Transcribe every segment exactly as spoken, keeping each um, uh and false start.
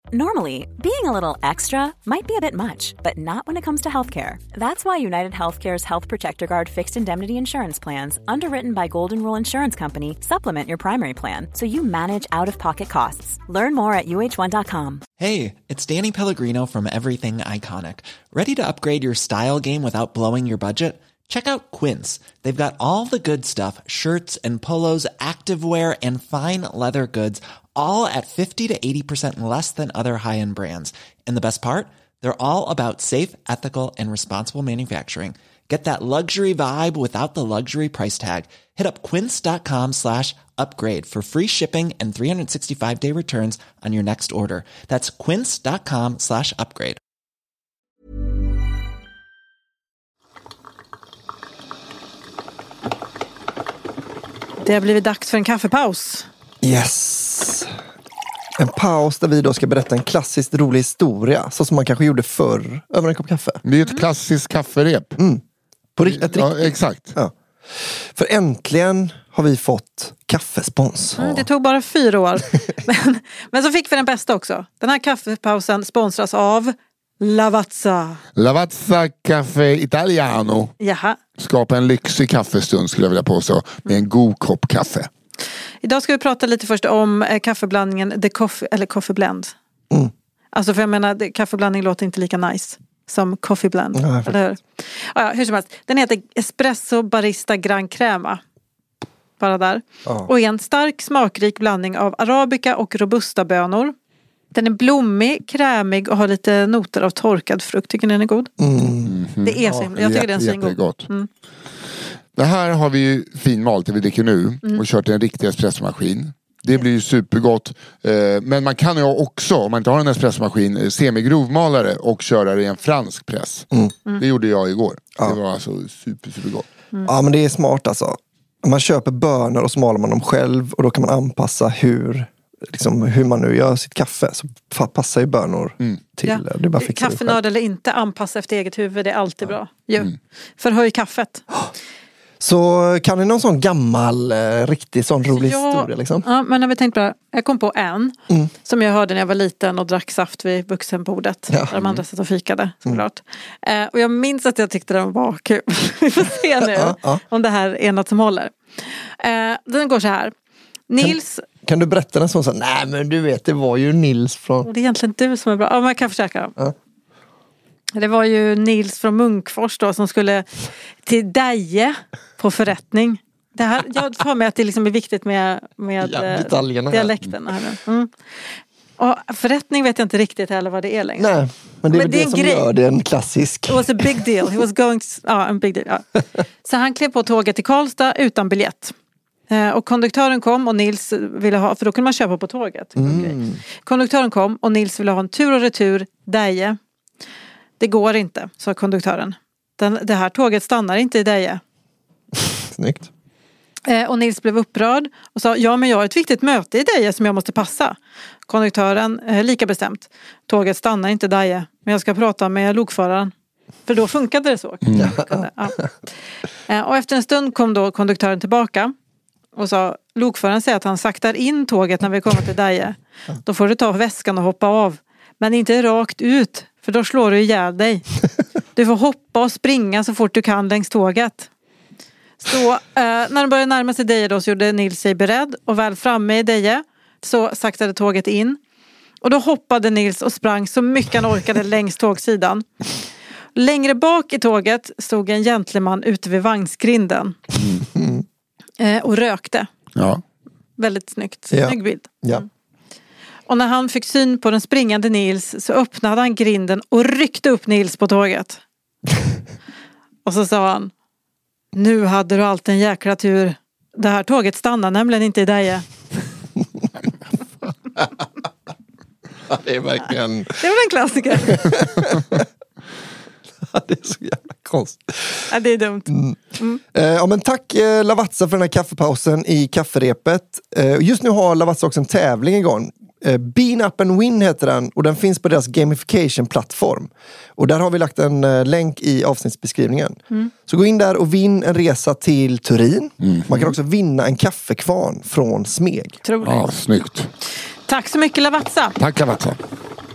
Normally, being a little extra might be a bit much, but not when it comes to healthcare. That's why United Healthcare's Health Protector Guard fixed indemnity insurance plans, underwritten by Golden Rule Insurance Company, supplement your primary plan so you manage out-of-pocket costs. Learn more at U H one dot com. Hey, it's Danny Pellegrino from Everything Iconic. Ready to upgrade your style game without blowing your budget? Check out Quince. They've got all the good stuff, shirts and polos, activewear, and fine leather goods, all at fifty to eighty percent less than other high-end brands. And the best part? They're all about safe, ethical, and responsible manufacturing. Get that luxury vibe without the luxury price tag. Hit up quince.com slash upgrade for free shipping and three sixty-five day returns on your next order. That's quince.com slash upgrade. Det har blivit dags för en kaffepaus. Yes. En paus där vi då ska berätta en klassiskt rolig historia, så som man kanske gjorde förr över en kopp kaffe. Det är ett mm. klassiskt kafferep. Mm. På rikt- ett ja, riktigt. exakt. Ja. För äntligen har vi fått kaffespons. Mm, det tog bara fyra år. men, men så fick vi den bästa också. Den här kaffepausen sponsras av Lavazza. Lavazza Caffè Italiano. Jaha. Skapa en lyxig kaffestund, skulle jag vilja påstå, med en god kopp kaffe. Idag ska vi prata lite först om eh, kaffeblandningen The Coffee, eller Coffee Blend. Mm. Alltså för jag menar, det, kaffeblandning låter inte lika nice som Coffee Blend. Nej, eller hur? Ja, hur som helst. Den heter Espresso Barista Gran Crema. Bara där. Ja. Och är en stark smakrik blandning av arabica och robusta bönor. Den är blommig, krämig och har lite noter av torkad frukt. Tycker ni den är god? Mm. Mm-hmm. Det är så himla. Jag tycker den är så god. Mm. Det här har vi ju finmalt, det vi dricker nu. Mm. Och kört i en riktig espressomaskin. Det blir ju supergott. Men man kan ju också, om man inte har en espressomaskin, semigrovmalare och köra det i en fransk press. Mm. Det gjorde jag igår. Ja. Det var alltså super, supergott. Mm. Ja, men det är smart alltså. Man köper bönor och så maler man dem själv. Och då kan man anpassa hur, liksom, hur man nu gör sitt kaffe. Så passar ju bönor mm. till. Ja. Det är bara kaffenörd eller inte, anpassa efter eget huvud. Det är alltid ja. bra. Jo. Mm. Förhöj kaffet. Så kan ni någon sån gammal, eh, riktigt sån rolig ja, historia liksom? Ja, men när vi tänkte på det, jag kom på en mm. som jag hörde när jag var liten och drack saft vid vuxenbordet. Ja. Där de andra satt och fikade, såklart. Mm. Eh, och jag minns att jag tyckte den var kul. Vi får se nu ja, ja. om det här är något som håller. Eh, den går så här. Nils... Kan, kan du berätta en sån så? Nej, men du vet, det var ju Nils från... Det är egentligen du som är bra. Ja, men jag kan försöka dem. Ja. Det var ju Nils från Munkfors då som skulle till Deje på förrättning. Det här, jag tar med att det liksom är viktigt med, med ja, dialekten. Här nu. Mm. Och förrättning vet jag inte riktigt heller vad det är längre. Nej, men det är men det, det är som grej. gör det en klassisk. It was a big deal. He was going to, ja, en big deal. Ja. Så han klev på tåget till Karlstad utan biljett. Och konduktören kom och Nils ville ha, för då kunde man köpa på tåget. Mm. Okay. Konduktören kom och Nils ville ha en tur och retur Deje. Det går inte, sa konduktören. Den, det här tåget stannar inte i Deje. Snyggt. Eh, och Nils blev upprörd och sa, ja men jag har ett viktigt möte i Deje som jag måste passa. Konduktören, eh, lika bestämt. Tåget stannar inte i Deje, men jag ska prata med lokföraren. För då funkade det så. Mm. Ja. Eh, och efter en stund kom då konduktören tillbaka och sa, lokföraren säger att han saktar in tåget när vi kommer till Deje. Då får du ta väskan och hoppa av. Men inte rakt ut, för då slår du ihjäl dig. Du får hoppa och springa så fort du kan längs tåget. Så eh, när de började närma sig Deje då så gjorde Nils sig beredd. Och väl framme i Deje så saktade tåget in. Och då hoppade Nils och sprang så mycket han orkade längs tågsidan. Längre bak i tåget stod en gentleman ute vid vagnsgrinden. Mm. Eh, och rökte. Ja. Väldigt snyggt. Ja. Snygg bild. Ja. Mm. Och när han fick syn på den springande Nils så öppnade han grinden och ryckte upp Nils på tåget. Och så sa han, nu hade du alltid en jäkla tur. Det här tåget stannar nämligen inte i Deje. Det är verkligen... Det var en klassiker. Det är så jävla konstigt. Ja, det är dumt. Mm. Mm. Eh, ja, men tack eh, Lavazza för den här kaffepausen i kafferepet. Eh, just nu har Lavazza också en tävling igång. Eh, Bean Up and Win heter den och den finns på deras gamification-plattform. Och där har vi lagt en eh, länk i avsnittsbeskrivningen. Mm. Så gå in där och vinn en resa till Turin. Mm. Man kan också vinna en kaffekvarn från Smeg. Tror det. Ja, snyggt. Tack så mycket Lavazza. Tack Lavazza.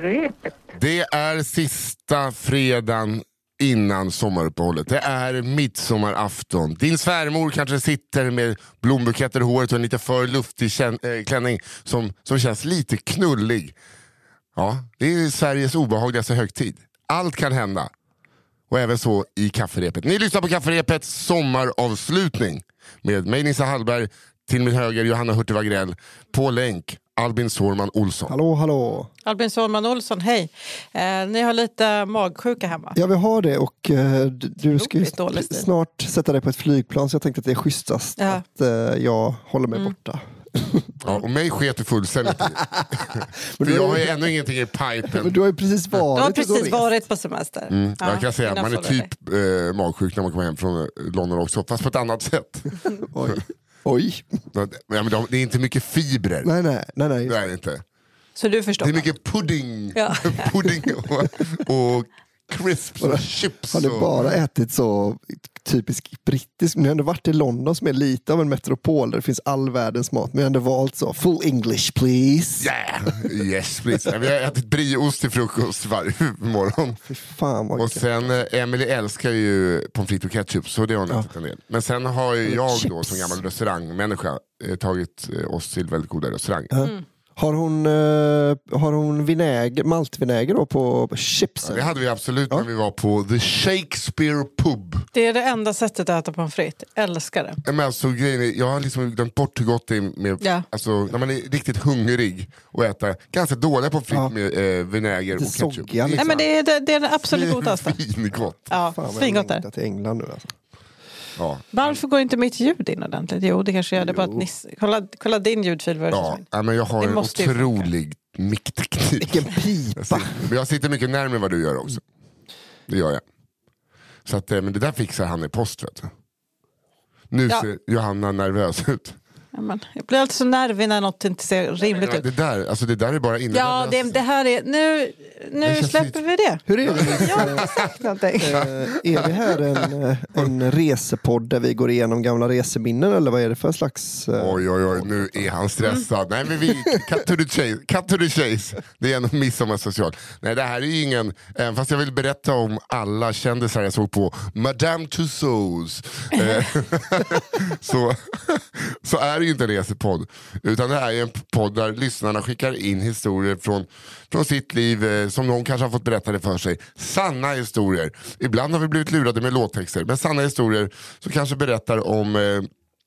kafferepet. Det är sista fredagen innan sommaruppehållet. Det är midsommarafton. Din svärmor kanske sitter med blombuketter i håret och en lite för luftig kän- äh, klänning som, som känns lite knullig. Ja, det är Sveriges obehagligaste högtid. Allt kan hända. Och även så i kafferepet. Ni lyssnar på kafferepets sommaravslutning med mig Nissa Hallberg, till min höger Johanna Hurtig Wagrell, på länk Albin Sårman Olsson. Hallå, hallå. Albin Sårman Olsson, hej. Eh, ni har lite magsjuka hemma. Ja, vi har det och eh, du, du ska ju Roligt, snart sätta dig på ett flygplan, så jag tänkte att det är schysstast Ja. att eh, jag håller mig Mm. borta. Ja, och mig sket du fullständigt i. För jag har ju ändå ingenting i pipen. Men du har ju precis varit. Du har och precis rest. varit på semester. Mm, Ja, jag kan säga att man är innan typ eh, magsjuk när man kommer hem från London också, fast på ett annat sätt. Oj. Oj. Ja, men de, det är inte mycket fibrer. Nej, nej, nej. nej. Det är det inte. Så du förstår. Det är mycket pudding, Ja. pudding och, och crisps och chips. Har du och... bara ätit så typisk brittisk? Ni har ändå varit i London som är lite av en metropol där det finns all världens mat. Men jag har ändå valt så, full English please. Yeah, yes please. Vi har ätit brieost till frukost varje morgon. Fy fan vad Och gött. sen, eh, Emily älskar ju pommes frites och ketchup, så det har hon Ja. ätit en del. Men sen har ju jag då Chips. som gammal restaurangmänniska eh, tagit eh, oss till väldigt goda restauranger. Mm. Har hon, eh, har hon vinäger, maltvinäger då på chipsen? Det hade vi absolut när vi var på The Shakespeare Pub. Det är det enda sättet att äta pommes frites. Älskar det. Men alltså, grejen är, jag har liksom glömt bort hur gott det är med, Ja. alltså, när man är riktigt hungrig och äta ganska dåliga pommes frites Ja. med eh, vinäger och Lite ketchup. soggiga, Nej, men det är det, det, är det absolut godaste. Svingott. Ja, Fan vad jag svingott där. längtar till England nu alltså. Ja. Varför går inte mitt ljud in ordentligt? Jo, det kanske gör det. Bara att Nisse, kolla, kolla din ljudfil. Vad det Ja, ser ut. ja, men jag har Det en måste ju otrolig mickteknik. Vilken Jag pipa! sitter, men jag sitter mycket närmare vad du gör också. Det gör jag. Så att, eh, men det där fixar han i post, vet du. Nu Ja. ser Johanna nervös ut. Ja, men, jag blir alltid så nervig när något inte ser rimligt Ja, ut. det, där, alltså det där är bara inne. Ja, det, det här är... Nu, Det nu känns släpper lite- vi det. Hur är det? Jag har inte sagt någonting. Eh, är det här en, eh, en resepodd där vi går igenom gamla reseminnen eller vad är det för slags... eh, Oj, oj, oj, nu är han stressad. Nej, men vi, cut to the chase. Cut to the chase. Det är en midsommarspecial. Nej, det här är ju ingen... Även fast jag vill berätta om alla kändisar jag såg på Madame Tussauds. eh, så, så är det ju inte en resepodd. Utan det här är en podd där lyssnarna skickar in historier från, från sitt liv eh, som någon kanske har fått berätta det för sig. Sanna historier. Ibland har vi blivit lurade med låttexter. Men sanna historier som kanske berättar om... Eh,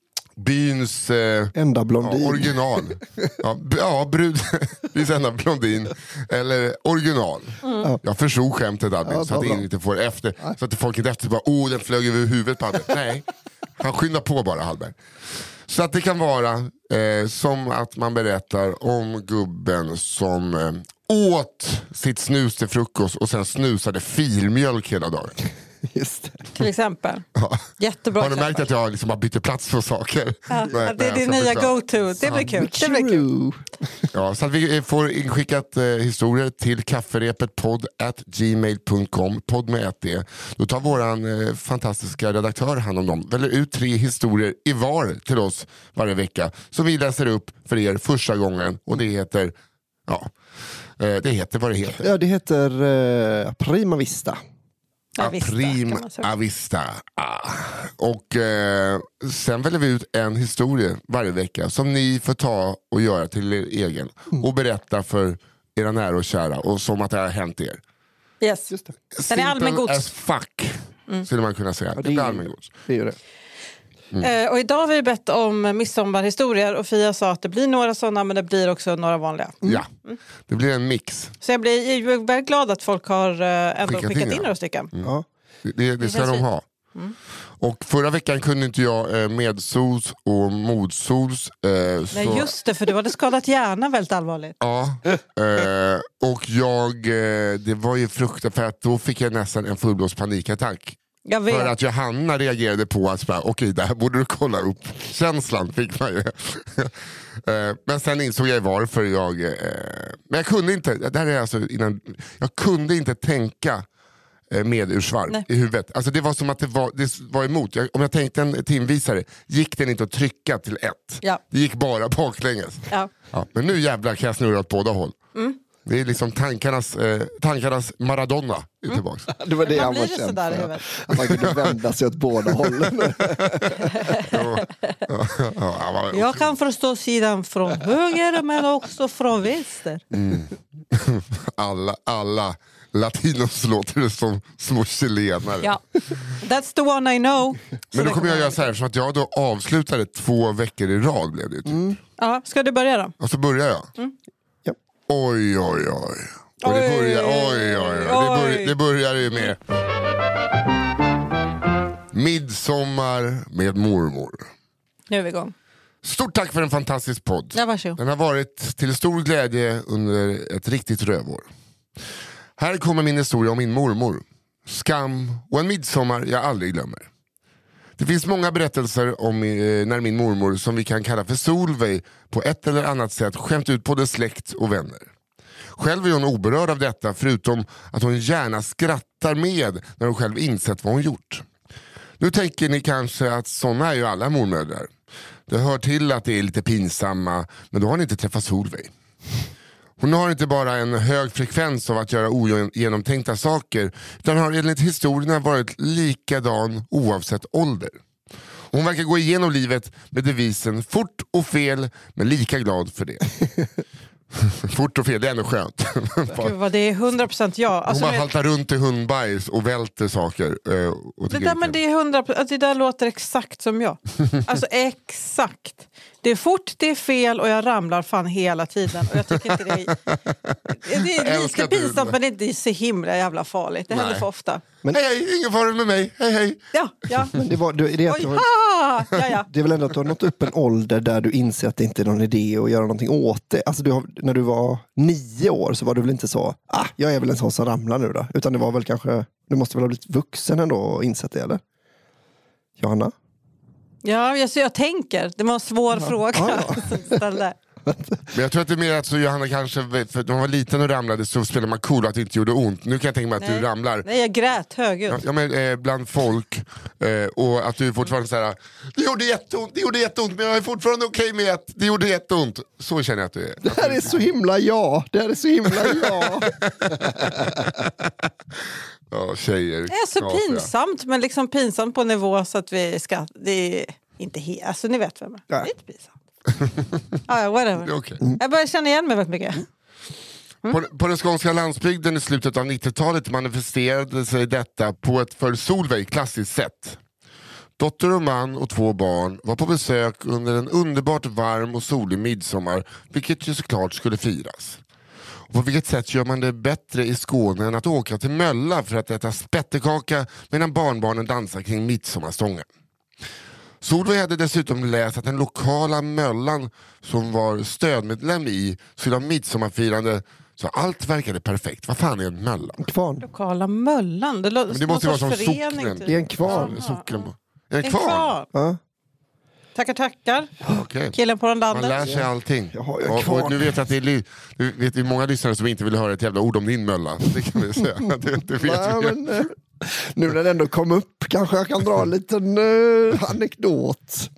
byns eh, Enda blondin. ja, original. Ja, b- ja brud, byns enda blondin. Eller original. Mm. Jag förstod skämtet Albin, Ja, så att bra, bra. ingen inte får efter. Så att folk inte efter bara, oh den flög över huvudet på Albin. Nej, han skyndar på bara Hallberg. Så att det kan vara eh, som att man berättar om gubben som eh, åt sitt snus till frukost och sen snusade filmjölk hela dagen. Just det. Till exempel. Ja. Jättebra Har du märkt exempel. att jag liksom bara byter plats på saker? Ja, Nej, det är nej, din jag nya förklarar. go-to. Det blir kul. Det blir kul. True. Ja, så att vi får inskickat eh, historier till kafferepet podd at gmail punkt com, podd med ett D. Då tar våran eh, fantastiska redaktör hand om dem. Väljer ut tre historier i var till oss varje vecka. Så vi läser upp för er första gången och det heter, ja, eh, det heter vad det heter. Ja, det heter eh, Prima Vista. Ja, visst, Prim kan man säga. avista. Ah. Och eh, sen väljer vi ut en historia varje vecka som ni får ta och göra till er egen. Och berätta för era nära och kära och som att det har hänt er. Yes. Just det. Den är allmängods. as fuck, skulle man kunna säga. Ja, det det är är- allmängods. Det är ju det. Eh, och idag har vi bett om midsommarhistorier och Fia sa att det blir några sådana men det blir också några vanliga. Ja, det blir en mix. Så jag blir jag är väldigt glad att folk har eh, ändå Skickat skickat, in, in ja. några stycken. Ja. Det, det, det ska känns de fint. ha. Och förra veckan kunde inte jag eh, medsols och modsols. Eh, Nej så, just det, för du hade skadat hjärnan väldigt allvarligt. Ja, eh, och jag, eh, det var ju fruktansvärt för att då fick jag nästan en fullblås panikattack. Jag vet. För att Johanna reagerade på att okej, okay, det här borde du kolla upp. Känslan fick man ju. Eh, men sen insåg jag varför jag... eh, Men jag kunde inte, det här är alltså innan, jag kunde inte tänka eh, med ursvarv Nej. i huvudet. Alltså det var som att det var, det var emot. Jag, om jag tänkte en timvisare gick den inte att trycka till ett. Ja. Det gick bara baklänges. Ja. Ja, men nu jävlar kan jag snurra åt båda håll. Det är liksom tankarnas, eh, tankarnas Maradona är tillbaks. Mm. Det var det Man han blir var det känd sådär i för. huvudet. Att man kunde vända sig åt båda hållen. Ja, ja, ja, han var- Jag kan förstå sidan från höger men också från vänster. alla, alla latinos låter det som små chilenare. Ja, that's the one I know. Så Men då det kommer jag göra så här, som att jag då avslutade två veckor i rad blev det ju typ. Mm. Ja, ska du börja då? Och så börjar jag. Ja. Oj, oj, oj. Och det börjar, oj, oj, oj. Det, börjar, det börjar ju med Midsommar med mormor. Nu är vi igång. Stort tack för en fantastisk podd. Ja, varsågod. Den har varit till stor glädje under ett riktigt rövår. Här kommer min historia om min mormor. Skam och en midsommar jag aldrig glömmer. Det finns många berättelser om eh, när min mormor, som vi kan kalla för Solveig, på ett eller annat sätt skämt ut både släkt och vänner. Själv är hon oberörd av detta, förutom att hon gärna skrattar med när hon själv insett vad hon gjort. Nu tänker ni kanske att såna är ju alla mormödrar. Det hör till att det är lite pinsamma, men då har ni inte träffat Solveig. Hon har inte bara en hög frekvens av att göra ogenomtänkta saker, utan har enligt historierna varit likadan oavsett ålder. Hon verkar gå igenom livet med devisen fort och fel, men lika glad för det. Fort och fel, det är ändå skönt. Gud, vad det är hundra procent jag. Hon Alltså, bara men- haltar runt i hundbajs och välter saker. eh, Och Det tycker där, det är men det är hundra procent, det där låter exakt som jag. Alltså exakt. Det är fort, det är fel och jag ramlar fan hela tiden. Och jag tycker inte det är... Det är Jag älskar lite att du- pinsamt men det är inte så himla jävla farligt. Det händer Nej. för ofta. Men- Hej, hej, ingen fara med mig. Hej, hej. Ja, ja. Men det, var, det, det, är att Oj, du har, ha! Ja, ja. det är väl ändå att du har nått upp en ålder där du inser att det inte är någon idé att göra någonting åt det. Alltså du har, när du var nio år så var du väl inte så, ah, jag är väl en sån som ramlar nu då. Utan det var väl kanske, du måste väl ha blivit vuxen ändå och insett det, eller? Johanna? Ja, jag, så jag tänker. Det var en svår fråga. Ja, som ställde. Men jag tror att det är mer att så Johanna kanske, för när man var liten och ramlade så spelade man cool att det inte gjorde ont. Nu kan jag tänka mig att Nej. du ramlar. Nej, jag grät högljutt. Ja, men, eh, bland folk eh, och att du fortfarande såhär, det gjorde jätteont, det gjorde jätteont men jag är fortfarande okej med att det gjorde jätteont. Så känner jag att du är. Det här är så himla ja, det här är så himla ja. Ja, tjejer. Det är så knasiga. pinsamt, men liksom pinsamt på nivå så att vi ska... Det är inte helt... Alltså ni vet vem jag är. Ja. Lite pinsamt. Ja, ja, whatever. Det är okej. Jag börjar känna igen mig väldigt mycket. På, på den skånska landsbygden i slutet av nittiotalet manifesterade sig detta på ett för Solveig klassiskt sätt. Dotter och man och två barn var på besök under en underbart varm och solig midsommar, vilket ju såklart skulle firas. Och på vilket sätt gör man det bättre i Skåne än att åka till Mölla för att äta spettekaka medan barnbarnen dansar kring midsommarstången. Solveig hade dessutom läst att den lokala Möllan som var stödmedlem i skulle ha midsommarfirande, så allt verkade perfekt. Vad fan är en Möllan? Kvarn. Lokala Möllan. Det, låter Men det måste någon ju vara sorts som förening, socknen. typ. Det är en kvarn. Är socknen på? Är det En kvar? kvarn. Ja. Tackar, tackar. Okej. Killen på Man lär rondandet. sig allting. Jag har ju en Och, kvarn. och nu vet jag att det är, li- du vet, det är många lyssnare som inte vill höra ett jävla ord om din Mölla. Det kan vi säga. Det, det vet Nej, vi. men, eh, nu när det ändå kom upp kanske jag kan dra en liten uh, anekdot.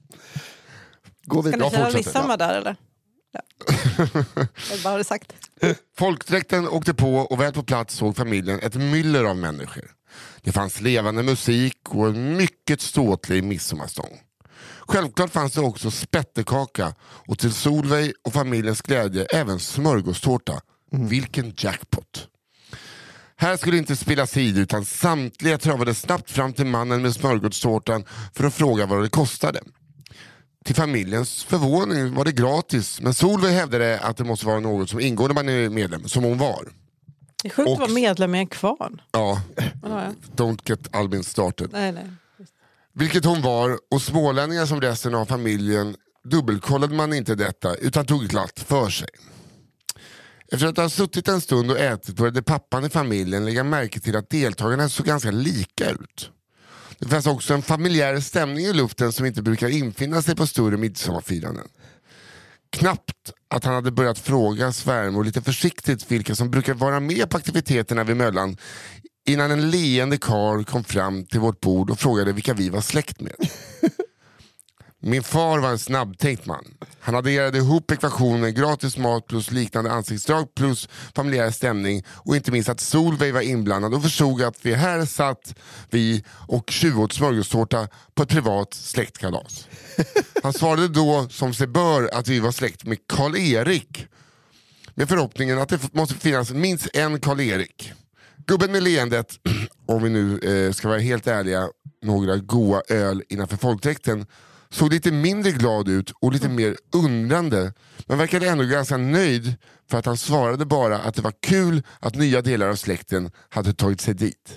Gå Ska vidare. ni Jag köra fortsätter. midsommar där eller? Ja. Jag bara har det sagt. Folkdräkten åkte på och väl på plats såg familjen ett myller av människor. Det fanns levande musik och en mycket ståtlig midsommarstång. Självklart fanns det också spettekaka och till Solveig och familjens glädje även smörgåstårta. Vilken jackpot! Här skulle inte spilla tid utan samtliga travade snabbt fram till mannen med smörgåstårtan för att fråga vad det kostade. Till familjens förvåning var det gratis, men Solveig hävdade att det måste vara något som ingår när man är medlem, som hon var. Det är sjukt att Och- vara medlem i en kvarn. Ja, Vadå, ja? don't get Albin started. Nej, nej. Vilket hon var, och smålänningar som resten av familjen dubbelkollade man inte detta utan tog glatt för sig. Efter att ha suttit en stund och ätit började pappan i familjen lägga märke till att deltagarna såg ganska lika ut. Det fanns också en familjär stämning i luften som inte brukar infinna sig på större midsommarfiranden. Knappt att han hade börjat fråga svärmor lite försiktigt vilka som brukar vara med på aktiviteterna vid Möllan innan en leende karl kom fram till vårt bord och frågade vilka vi var släkt med. Min far var en snabbtänkt man. Han adderade ihop ekvationen gratis mat plus liknande ansiktsdrag plus familjär stämning och inte minst att Solveig var inblandad och förstod att vi här satt vi och tjuvåt smörgåstårta på ett privat släktkalas. Han svarade då som sig bör att vi var släkt med Karl-Erik med förhoppningen att det måste finnas minst en Karl-Erik. Gubben med leendet, om vi nu eh, ska vara helt ärliga, några goa öl innanför folkdräkten, såg lite mindre glad ut och lite mer undrande, men verkade ändå ganska nöjd för att han svarade bara att det var kul att nya delar av släkten hade tagit sig dit.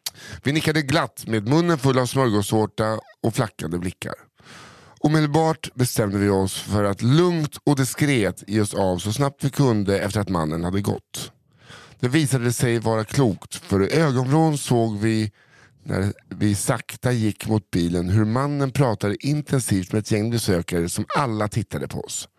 Vi nickade glatt med munnen full av smörgåstårta och flackande blickar. Omedelbart bestämde vi oss för att lugnt och diskret ge oss av så snabbt vi kunde efter att mannen hade gått. Det visade sig vara klokt, för i ögonvrån såg vi när vi sakta gick mot bilen hur mannen pratade intensivt med ett gäng besökare som alla tittade på oss.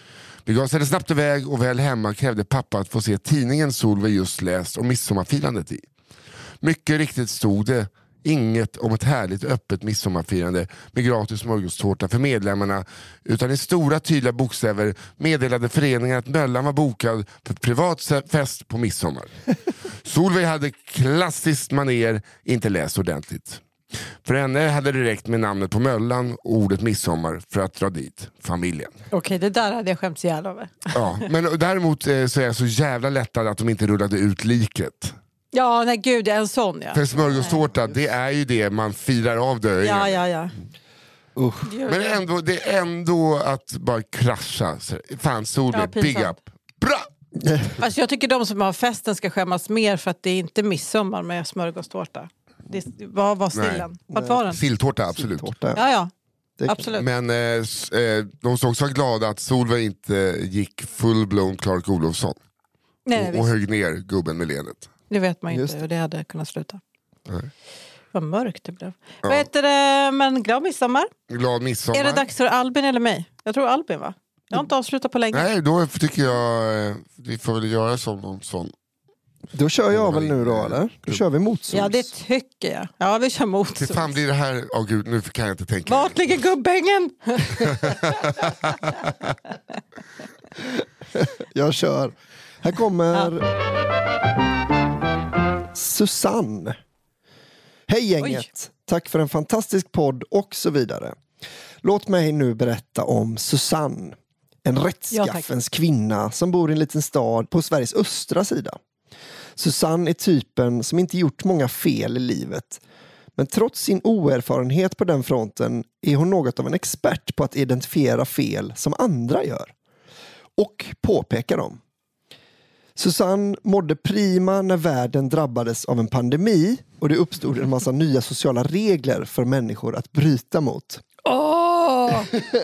Vi gasade snabbt iväg och väl hemma krävde pappa att få se tidningen Solveig just läst om midsommarfirandet i. Mycket riktigt stod det inget om ett härligt öppet midsommarfirande med gratis smörgåstårta för medlemmarna, utan i stora tydliga bokstäver meddelade föreningen att Möllan var bokad för ett privat fest på midsommar. Solveig hade klassiskt maner inte läst ordentligt. För henne hade det räckt med namnet på Möllan och ordet midsommar för att dra dit familjen. Okej, det där hade jag skämts ihjäl över. Ja, men däremot så är jag så jävla lättad att de inte rullade ut liket. Ja, nej gud, det är en sån ja. För smörgåstårta, det är ju det man firar av döingen. Ja, ja, ja. Uh. Men ändå, det är ändå att bara krascha. Fan, Solveig, ja, big up. Bra! Alltså jag tycker de som har festen ska skämmas mer för att det är inte midsommar med smörgåstårta. Det var, var stillen. Vart var den? Silltårta, absolut. Ja, ja. Absolut. Men eh, de ska också vara glada att Solveig inte gick full-blown Clark Olofsson. Nej, och, och högg ner gubben med ledet. Det vet man ju inte hur det hade kunnat sluta. Nej. Vad mörkt det blev. Ja. Vad heter det? Men glad midsommar. Glad midsommar. Är det dags för Albin eller mig? Jag tror Albin, va? Jag har inte avslutat på länge. Nej, då tycker jag vi får väl göra som någon sån. Då kör jag väl nu då, eller? Då kör vi motsols. Ja, det tycker jag. Ja, vi kör motsols. Hur fan blir det här? Åh oh, gud, nu kan jag inte tänka. Vart ligger gubbängen? Jag kör. Här kommer... Ja. Susanne. Hej gänget. Oj. Tack för en fantastisk podd och så vidare. Låt mig nu berätta om Susanne. En rättskaffens ja, kvinna som bor i en liten stad på Sveriges östra sida. Susanne är typen som inte gjort många fel i livet. Men trots sin oerfarenhet på den fronten är hon något av en expert på att identifiera fel som andra gör. Och påpeka dem. Susanne mådde prima när världen drabbades av en pandemi och det uppstod en massa nya sociala regler för människor att bryta mot. Åh!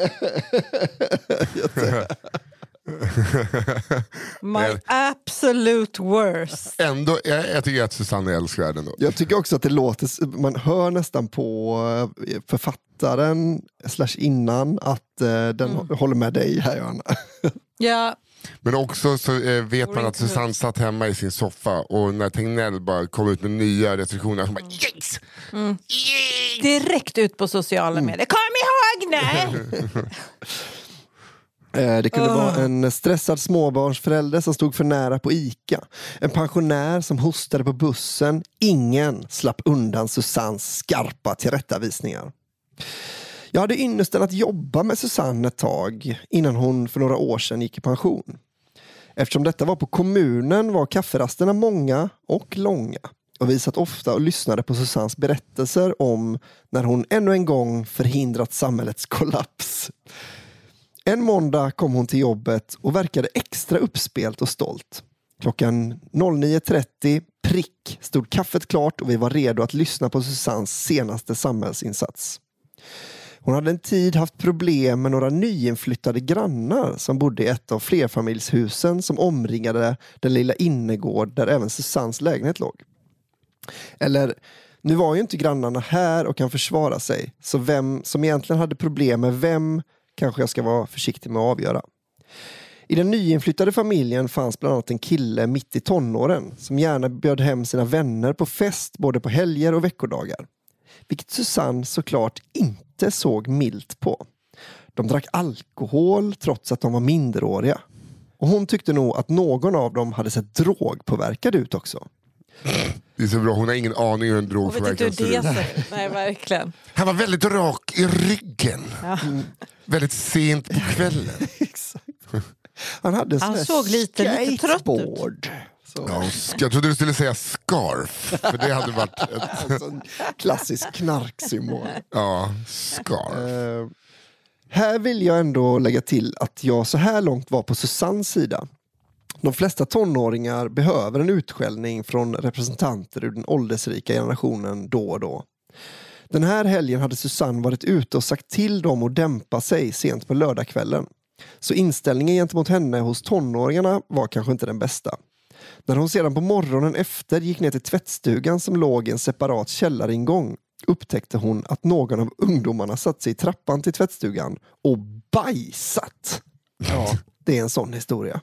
My absolute worst. Ändå, jag, jag tycker att Susanne är älskvärd ändå. Jag tycker också att det låter, man hör nästan på författaren slash innan att uh, den mm. håller med dig här, Johanna. Ja. Men också så eh, vet man att Susanne satt hemma i sin soffa och när Tegnell bara kom ut med nya restriktioner så bara yes! Mm. yes! Direkt ut på sociala medier. Kom ihåg, nej! Det kunde oh. vara en stressad småbarnsförälder som stod för nära på ICA. En pensionär som hostade på bussen. Ingen slapp undan Susannes skarpa tillrättavisningar. Jag hade ynnesten att jobba med Susanne ett tag innan hon för några år sedan gick i pension. Eftersom detta var på kommunen var kafferasterna många och långa. Och vi satt ofta och lyssnade på Susannes berättelser om när hon ännu en gång förhindrat samhällets kollaps. En måndag kom hon till jobbet och verkade extra uppspelt och stolt. Klockan nio trettio prick stod kaffet klart och vi var redo att lyssna på Susannes senaste samhällsinsats. Hon hade en tid haft problem med några nyinflyttade grannar som bodde i ett av flerfamiljshusen som omringade den lilla innergård där även Susannes lägenhet låg. Eller, nu var ju inte grannarna här och kan försvara sig, så vem som egentligen hade problem med vem kanske jag ska vara försiktig med att avgöra. I den nyinflyttade familjen fanns bland annat en kille mitt i tonåren som gärna bjöd hem sina vänner på fest både på helger och veckodagar. Vilket Susanne såklart inte såg milt på. De drack alkohol trots att de var minderåriga. Och hon tyckte nog att någon av dem hade sett drogpåverkad ut också. Det är så bra, hon har ingen aning hur en drogpåverkan ser ut. Nej, verkligen. Han var väldigt rak i ryggen. Ja. Mm. Väldigt sent på kvällen. Exakt. Han hade Han såg lite, lite trött ut. Ja, jag trodde du skulle säga scarf. För det hade varit ett... alltså en klassisk knarksymbol. Ja, scarf. Uh, här vill jag ändå lägga till att jag så här långt var på Susannes sida. De flesta tonåringar behöver en utskällning från representanter ur den åldersrika generationen då och då. Den här helgen hade Susanne varit ute och sagt till dem att dämpa sig sent på lördagskvällen. Så inställningen gentemot henne hos tonåringarna var kanske inte den bästa. När hon sedan på morgonen efter gick ner till tvättstugan som låg i en separat källaringång upptäckte hon att någon av ungdomarna satt sig i trappan till tvättstugan och bajsat. Ja, det är en sån historia.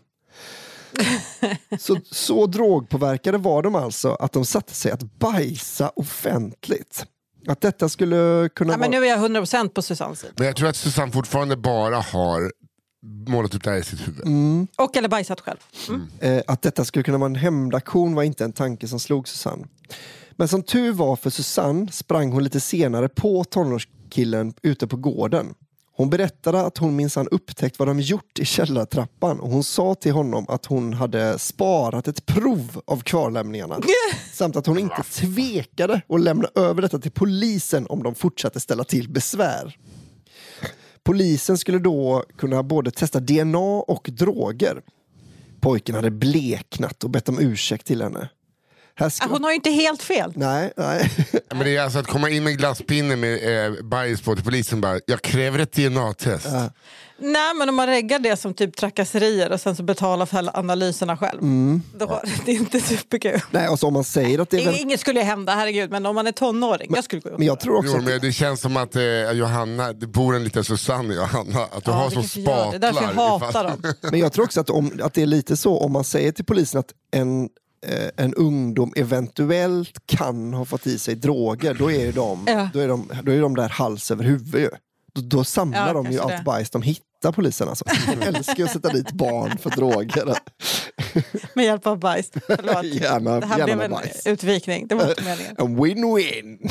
Så, så drogpåverkade var de alltså att de satte sig att bajsa offentligt. Att detta skulle kunna ja, vara... Men nu är jag hundra procent på Susannes sida. Men jag tror att Susanne fortfarande bara har målat upp det här i sitt huvud. Mm. Och eller bajsat själv. Mm. Eh, att detta skulle kunna vara en hämndaktion var inte en tanke som slog Susanne. Men som tur var för Susanne sprang hon lite senare på tonårskillen ute på gården. Hon berättade att hon minsann upptäckt vad de gjort i källartrappan och hon sa till honom att hon hade sparat ett prov av kvarlämningarna. Samt att hon inte tvekade att lämna över detta till polisen om de fortsatte ställa till besvär. Polisen skulle då kunna både testa D N A och droger. Pojken hade bleknat och bett om ursäkt till henne. Här ska... Hon har ju inte helt fel. Nej, nej. Men det är alltså att komma in med en glasspinne med eh, bajs på till polisen bara, jag kräver ett D N A-test. Ja. Nej, men om man reggar det som typ trakasserier och sen så betalar för alla analyserna själv. Mm. Då var det inte superkul. Nej, alltså om man säger att det är... Väl... Inget skulle hända, herregud, men om man är tonåring, men, jag skulle gå upp. Men jag tror också jo, att... men det känns som att eh, Johanna, det bor en liten Susanne i Johanna, att du ja, har så spatlar. Det är därför jag hatar dem. Men jag tror också att, om, att det är lite så, om man säger till polisen att en, eh, en ungdom eventuellt kan ha fått i sig droger, då är de, ja. då är de, då är de där hals över huvud. Då, då samlar ja, de ju allt det. bajs de hittar, polisen alltså. De älskar ju att sätta dit barn för droger. Med hjälp av bajs. Förlåt. Gärna, det här gärna blev en bajs. utvikning, det var inte meningen. En win-win!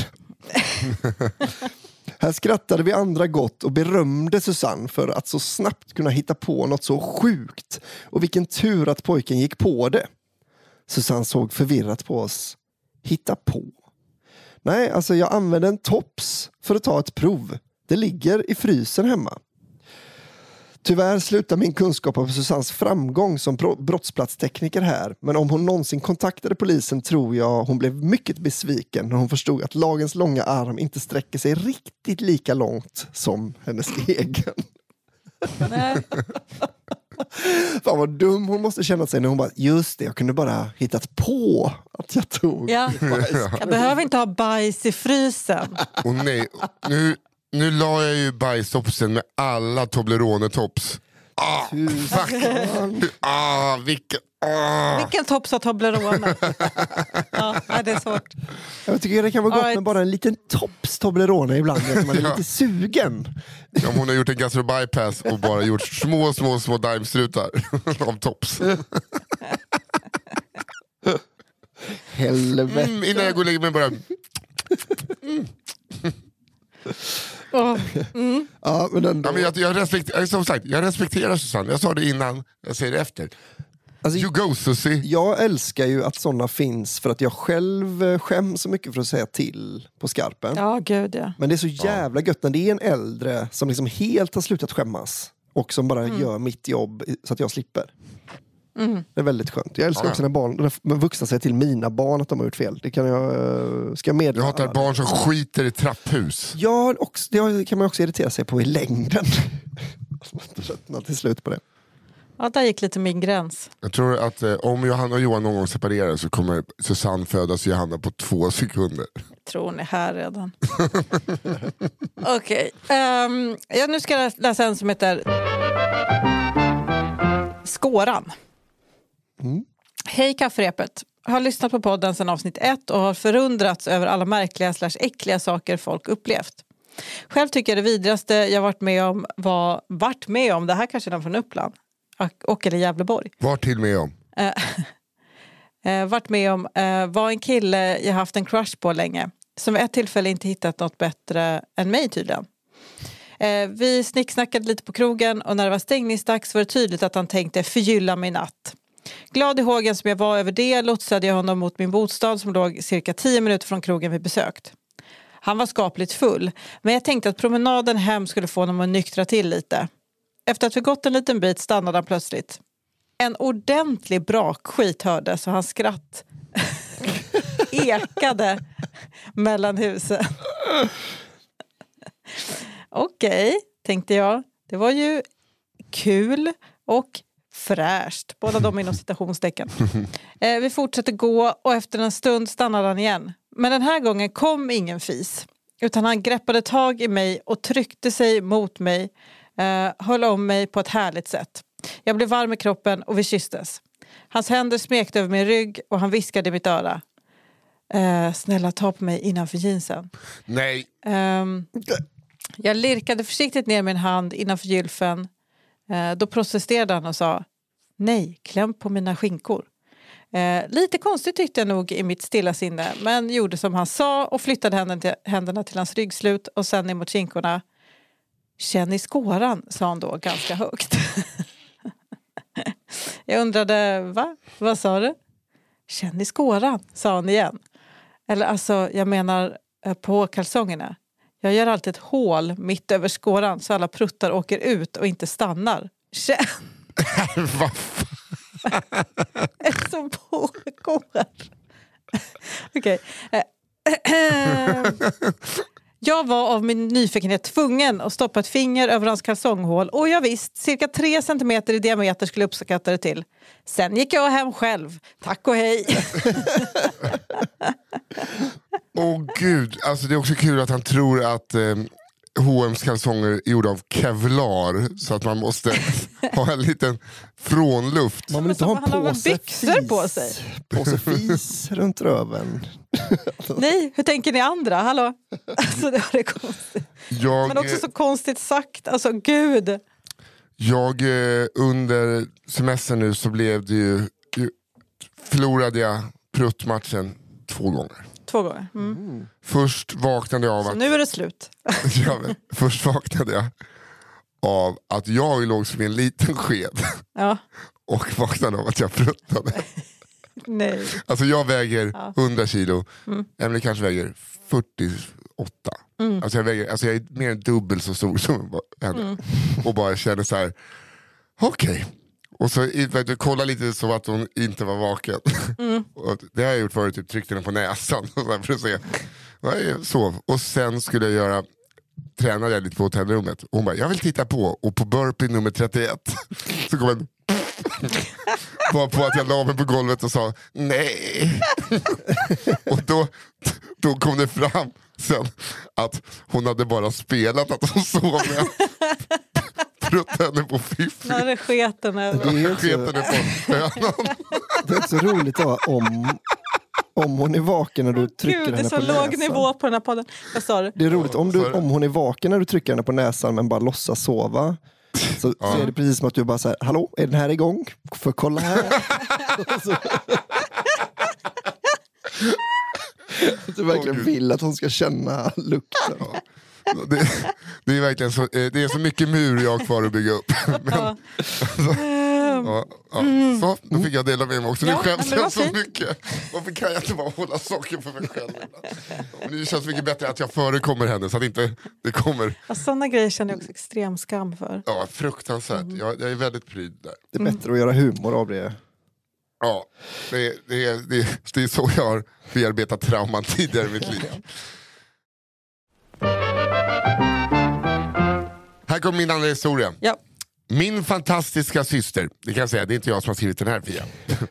Här skrattade vi andra gott och berömde Susanne för att så snabbt kunna hitta på något så sjukt. Och vilken tur att pojken gick på det. Susanne såg förvirrat på oss. Hitta på? Nej, alltså jag använde en tops för att ta ett prov. Det ligger i frysen hemma. Tyvärr slutar min kunskap av Susannes framgång som brottsplatstekniker här. Men om hon någonsin kontaktade polisen tror jag hon blev mycket besviken när hon förstod att lagens långa arm inte sträcker sig riktigt lika långt som hennes egen. Nej. Fan vad dum hon måste känna sig när hon bara, just det, jag kunde bara hittat på att jag tog Ja. bajs. Jag behöver inte ha bajs i frysen. Och nej, nu, nu la jag ju bajstopsen med alla Toblerone-tops. Ah, fuck. Ah, vilken... Ah. Vilken tops har Toblerone? Ja, det är svårt. Jag tycker det kan vara gott right. med bara en liten tops Toblerone ibland när man är Ja. lite sugen. Om hon har gjort en gastro-bypass och bara gjort små, små, små daimstrutar av tops. Helvete. Mm, innan jag går och lägger mig bara... Mm. Oh. Mm. Ja, men ändå. Ja, men jag, jag, respekter, som sagt, jag respekterar Susanne. Jag sa det innan, jag säger det efter. Alltså, You go Susie. jag älskar ju att sådana finns för att jag själv skäms så mycket för att säga till på skarpen. Ja, gud ja. Men det är så jävla gött när det är en äldre som liksom helt har slutat skämmas och som bara mm. gör mitt jobb så att jag slipper. Mm. Det är väldigt skönt. Jag älskar Ja. också när barn, när vuxna säger till mina barn att de har gjort fel. Det kan jag, ska jag meddela. Jag hatar alla. barn som skiter i trapphus. Ja, också, det kan man också irritera sig på i längden. Man till slut på det. Ja, där gick lite min gräns. Jag tror att eh, om Johanna och Johan någon gång separerar så kommer Susanne födas Johanna på två sekunder. Tror ni här redan. Okej. Okay. Um, ja, nu ska jag läsa en som heter Skåran. Mm. Hej kafferepet. Har lyssnat på podden sedan avsnitt ett och har förundrats över alla märkliga slash äckliga saker folk upplevt. Själv tycker jag det vidraste jag varit med om var, varit med om, det här kanske är den från Uppland, och, och eller Gävleborg. Var till med om? Eh, varit med om eh, var en kille jag haft en crush på länge. Som vid ett tillfälle inte hittat något bättre än mig tydligen. Eh, vi snicksnackade lite på krogen och när det var stängningsdags var det tydligt att han tänkte förgylla mig natt. Glad i hågen som jag var över det lotsade jag honom mot min bostad som låg cirka tio minuter från krogen vi besökt. Han var skapligt full, men jag tänkte att promenaden hem skulle få honom att nyktra till lite. Efter att vi gått en liten bit stannade han plötsligt. En ordentlig brakskit hördes och hans skratt ekade mellan husen. Okej, okay, tänkte jag. Det var ju kul och fräscht. Båda de inom citationstecken. Eh, vi fortsatte gå och efter en stund stannade han igen. Men den här gången kom ingen fis. Utan han greppade tag i mig och tryckte sig mot mig. Eh, höll om mig på ett härligt sätt. Jag blev varm i kroppen och vi kysstes. Hans händer smekte över min rygg och han viskade i mitt öra. Eh, snälla ta på mig innanför jeansen. Nej. Eh, jag lirkade försiktigt ner min hand innanför gylfen. Eh, då protesterade han och sa nej, kläm på mina skinkor. Eh, lite konstigt tyckte jag nog i mitt stilla sinne. Men gjorde som han sa och flyttade händerna till, händerna till hans ryggslut och sen ner mot skinkorna. Känn i skåran, sa han då ganska högt. Jag undrade, va? Vad sa du? Känn i skåran, sa han igen. Eller alltså, jag menar på kalsongerna. Jag gör alltid ett hål mitt över skåran så alla pruttar åker ut och inte stannar. Känn! Vad Ett som pågår. Okej. Jag var av min nyfikenhet tvungen att stoppa ett finger över hans kalsonghål och jag visst, cirka tre centimeter i diameter skulle uppskatta det till. Sen gick jag hem själv. Tack och hej. Åh oh, gud, alltså det är också kul att han tror att eh, H och M's kalsonger är gjorda av kevlar så att man måste ha en liten frånluft. Man vill inte ha en han har väl påse byxor fis, på sig. påse fis runt röven. Nej, hur tänker ni andra? Hallå? Alltså det var det konstigt. Jag, Men också så konstigt sagt. Alltså gud. Jag eh, under semestern nu så blev det ju, ju förlorade jag pruttmatchen två gånger. Två gånger. Mm. Mm. Först vaknade jag av så att... nu är det slut. ja, men, först vaknade jag av att jag låg som en liten sked. Ja. Och vaknade av att jag pruttade. Nej. Alltså jag väger ja. hundra kilo. Mm. Emily kanske väger fyrtioåtta. Mm. Alltså, jag väger, alltså jag är mer än dubbelt så stor som henne. Mm. Och bara känner så här. Okej. Okay. Och så jag kolla lite så att hon inte var vaken. Mm. Och det har jag gjort förut, typ tryckte henne på näsan och så för att se. Jag sov. Och sen skulle jag göra, tränade jag lite på hotellrummet. Och hon bara, jag vill titta på. Och på burpee nummer trettioett så kom en var på att jag la mig på golvet och sa nej. Och då, då kom det fram sen att hon hade bara spelat att hon sov med. Pruttade henne på fiffi. När det sketen över. Det är sketen på hönan. Det är också roligt då, om, om hon är vaken när du trycker Gud, henne på näsan. det är så låg nivå på den här podden. Vad sa du? Det är roligt om, du, om hon är vaken när du trycker henne på näsan men bara låtsas sova. Så, ja. så är det precis som att du bara säger, hallå, är den här igång? För kolla här. Du verkligen oh, vill att hon ska känna lukten. Ja. Det, det är verkligen så, det är så mycket mur jag har kvar att bygga upp. Men, ja. alltså, ja, ja. Så, då fick jag dela med mig också. Nu ja, skäms jag så fint. mycket. Varför kan jag inte bara hålla saker för mig själv? Ja, det känns mycket bättre att jag förekommer henne så att inte det kommer. Ja, sådana grejer känner jag också extrem skam för. Ja, fruktansvärt. Mm. Jag, jag är väldigt pryd där. Det är bättre mm. att göra humor av det. Ja, det är, det, är, det, är, det är så jag har bearbetat trauman tidigare i mitt liv. Här kommer min andra historia. Ja. Min fantastiska syster, det kan jag säga, det är inte jag som har skrivit den här Fia.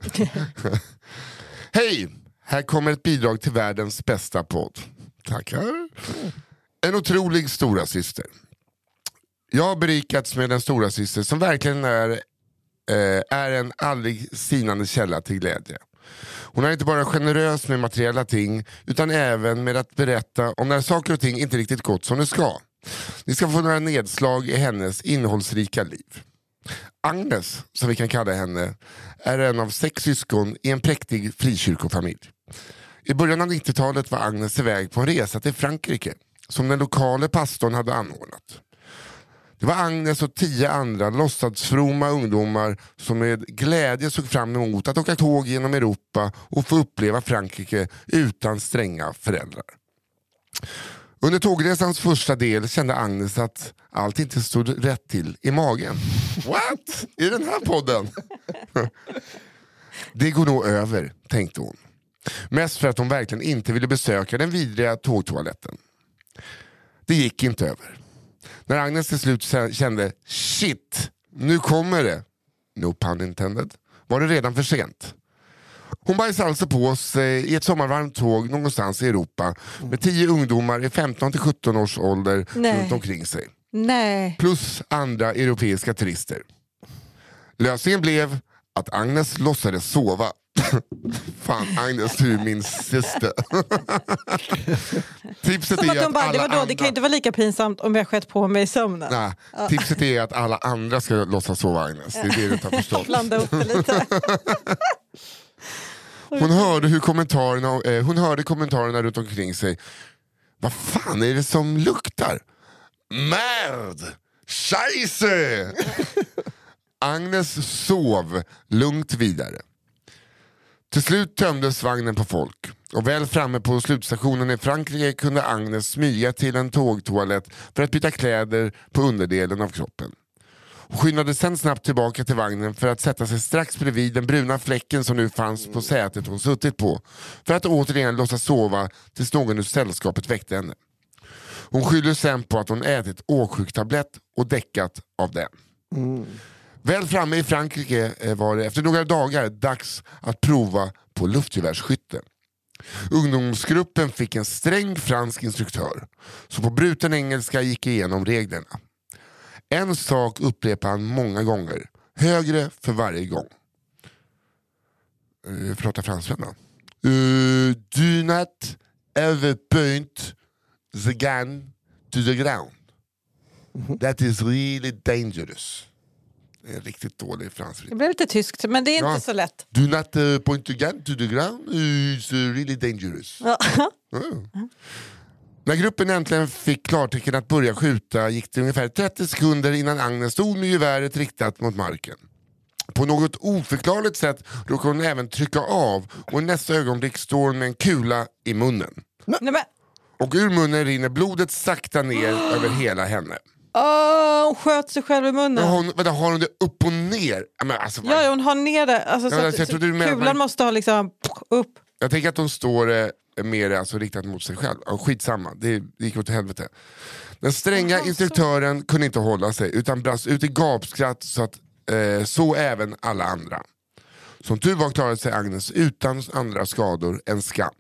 Hej, här kommer ett bidrag till världens bästa podd. Tackar. En otrolig stora syster. Jag har berikats med en stora syster som verkligen är, eh, är en aldrig sinande källa till glädje. Hon är inte bara generös med materiella ting utan även med att berätta om när saker och ting inte riktigt gått som det ska. Ni ska få några nedslag i hennes innehållsrika liv. Agnes, som vi kan kalla henne, är en av sex syskon i en präktig frikyrkofamilj. I början av nittiotalet var Agnes iväg på en resa till Frankrike som den lokala pastorn hade anordnat. Det var Agnes och tio andra låtsadsfromma ungdomar som med glädje såg fram emot att åka tåg genom Europa och få uppleva Frankrike utan stränga föräldrar. Under tågresans första del kände Agnes att allt inte stod rätt till i magen. What? I den här podden? Det går nog över, tänkte hon. Mest för att hon verkligen inte ville besöka den vidriga tågtoaletten. Det gick inte över. När Agnes till slut kände shit, nu kommer det, no pun intended, var det redan för sent. Hon bajsade alltså på sig i ett sommarvarmt tåg någonstans i Europa med tio ungdomar i femton till sjutton års ålder Nej. runt omkring sig. Nej. Plus andra europeiska turister. Lösningen blev att Agnes låtsades sova. Fan, Agnes, du är min syster. Tipset Som är att de att bara, alla det, var då, andra... det kan inte vara lika pinsamt om jag skett på mig i sömnen. Nej, ja. Tipset är att alla andra ska låtsas sova, Agnes. Det är det du tar förstått. Blanda upp det lite. Hon hörde hur kommentarerna, eh, hon hörde kommentarerna runt omkring sig. Vad fan är det som luktar? Merd! Scheisse! Agnes sov lugnt vidare. Till slut tömdes vagnen på folk. Och väl framme på slutstationen i Frankrike kunde Agnes smyga till en tågtoalett för att byta kläder på underdelen av kroppen. Hon skyndade sen snabbt tillbaka till vagnen för att sätta sig strax bredvid den bruna fläcken som nu fanns på sätet hon suttit på. För att återigen låtsas sova tills någon ur sällskapet väckte henne. Hon skyllde sen på att hon ätit åksjuktablett och däckat av den. Mm. Väl framme i Frankrike var det efter några dagar dags att prova på luftgevärsskytte. Ungdomsgruppen fick en sträng fransk instruktör som på bruten engelska gick igenom reglerna. En sak upprepade han många gånger, högre för varje gång. Uh, Prata franska då. Uh, do not ever point the gun to the ground. Mm-hmm. That is really dangerous. Det är riktigt dålig fransk. Det blev lite tyskt, men det är inte ja. så lätt. Do not uh, point the gun to the ground. It's uh, really dangerous. Ja. Mm. När gruppen äntligen fick klartecken att börja skjuta gick det ungefär trettio sekunder innan Agnes stod med geväret riktat mot marken. På något oförklarligt sätt råkade hon även trycka av och i nästa ögonblick står hon med en kula i munnen. Nej, men... Och ur munnen rinner blodet sakta ner oh. över hela henne. Oh, hon sköt sig själv i munnen. Ja, hon, vänta, har hon det upp och ner? Men alltså, ja, hon har ner det. Alltså, ja, så att, så kulan man... måste ha liksom upp. Jag tänker att hon står eh, mer alltså, riktat mot sig själv. Ja, skitsamma, det, det gick åt helvete. Den stränga oh, instruktören så... kunde inte hålla sig utan brast ut i gapskratt så att eh, så även alla andra. Som tur var klarade sig Agnes utan andra skador än skam.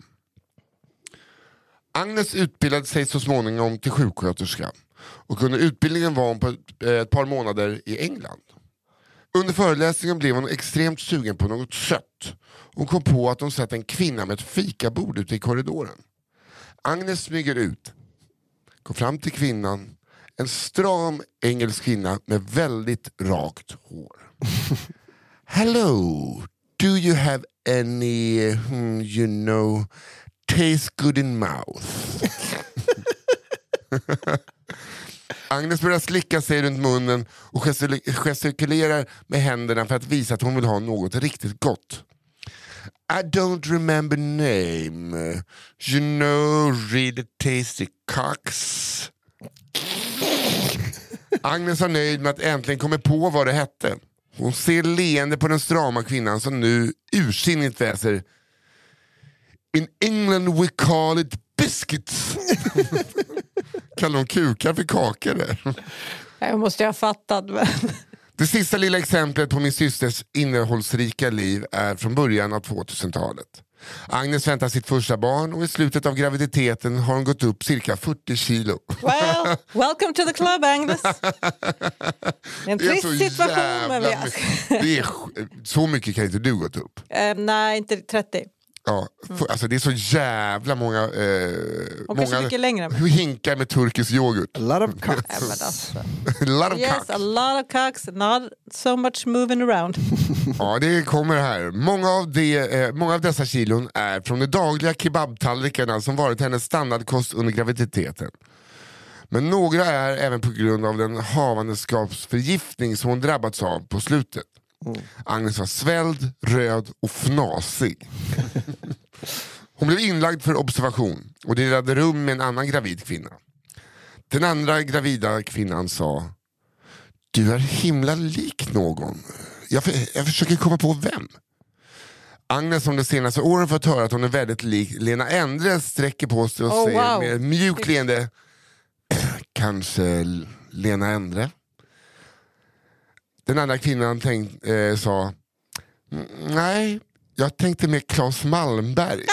Agnes utbildade sig så småningom till sjuksköterska. Och under utbildningen var hon på ett, ett par månader i England. Under föreläsningen blev hon extremt sugen på något sött. Hon kom på att hon sett en kvinna med ett fikabord ute i korridoren. Agnes smyger ut. Går fram till kvinnan. En stram engelsk kvinna med väldigt rakt hår. Hello, do you have any, hmm, you know, taste good in mouth? Agnes börjar slicka sig runt munnen och gestikulerar med händerna för att visa att hon vill ha något riktigt gott. I don't remember name. You know, really tasty cocks. Agnes var nöjd med att äntligen komma på vad det hette. Hon ser leende på den strama kvinnan som nu ursinnigt väser. In England we call it biscuits. Kallar de kukar för kakor där? Jag måste ha fattat. Men... Det sista lilla exemplet på min systers innehållsrika liv är från början av tvåtusentalet. Agnes väntar sitt första barn och i slutet av graviditeten har hon gått upp cirka fyrtio kilo. Well, welcome to the club, Agnes. En trist situation. Men vi... det är, så mycket kan inte du gått upp. Uh, nej, inte trettio. Ja, för, alltså det är så jävla många eh, och många så mycket längre med. hinkar med turkisk yoghurt. A lot of cocks. alltså. A lot of Yes, cocks. a lot of cocks, not so much moving around. Ja, det kommer här. Många av, de, eh, många av dessa kilon är från de dagliga kebabtallrikarna som varit hennes standardkost under graviditeten. Men några är även på grund av den havandeskapsförgiftning som hon drabbats av på slutet. Mm. Agnes var svälld, röd och fnasig. Hon blev inlagd för observation och delade rum med en annan gravid kvinna. Den andra gravida kvinnan sa: du är himla lik någon. Jag, för, jag försöker komma på vem. Agnes, som de senaste åren fått höra att hon är väldigt lik Lena Endre, sträcker på sig och oh, säger wow. med ett mjukt leende: kanske Lena Endre. Den andra kvinnan tänkt, eh, sa: nej, jag tänkte med Claes Malmberg.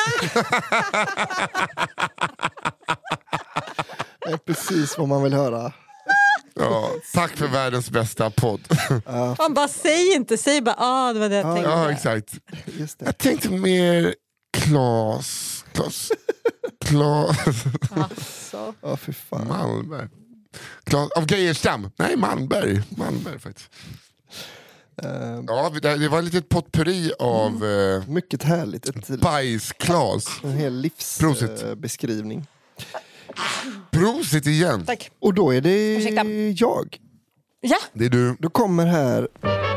Det är precis vad man vill höra. Ja, tack för världens bästa podd. Uh, Man bara, säg inte, säg bara, ah, det var det jag ja, tänkte. Ja, exakt. Just det. Jag tänkte mer Claes. Claes. Claes. Alltså. Ja, för fan. Malmberg. Claes, av Geijerstam. Nej, Malmberg. Malmberg faktiskt. Uh, ja, det, det var ett litet potpurri av mm, uh, mycket härligt. Ett, bajs-Claes. En hel livsbeskrivning. Uh, Prosit igen. Tack. Och då är det Ursäkta. jag. Ja. Det är du. Då kommer här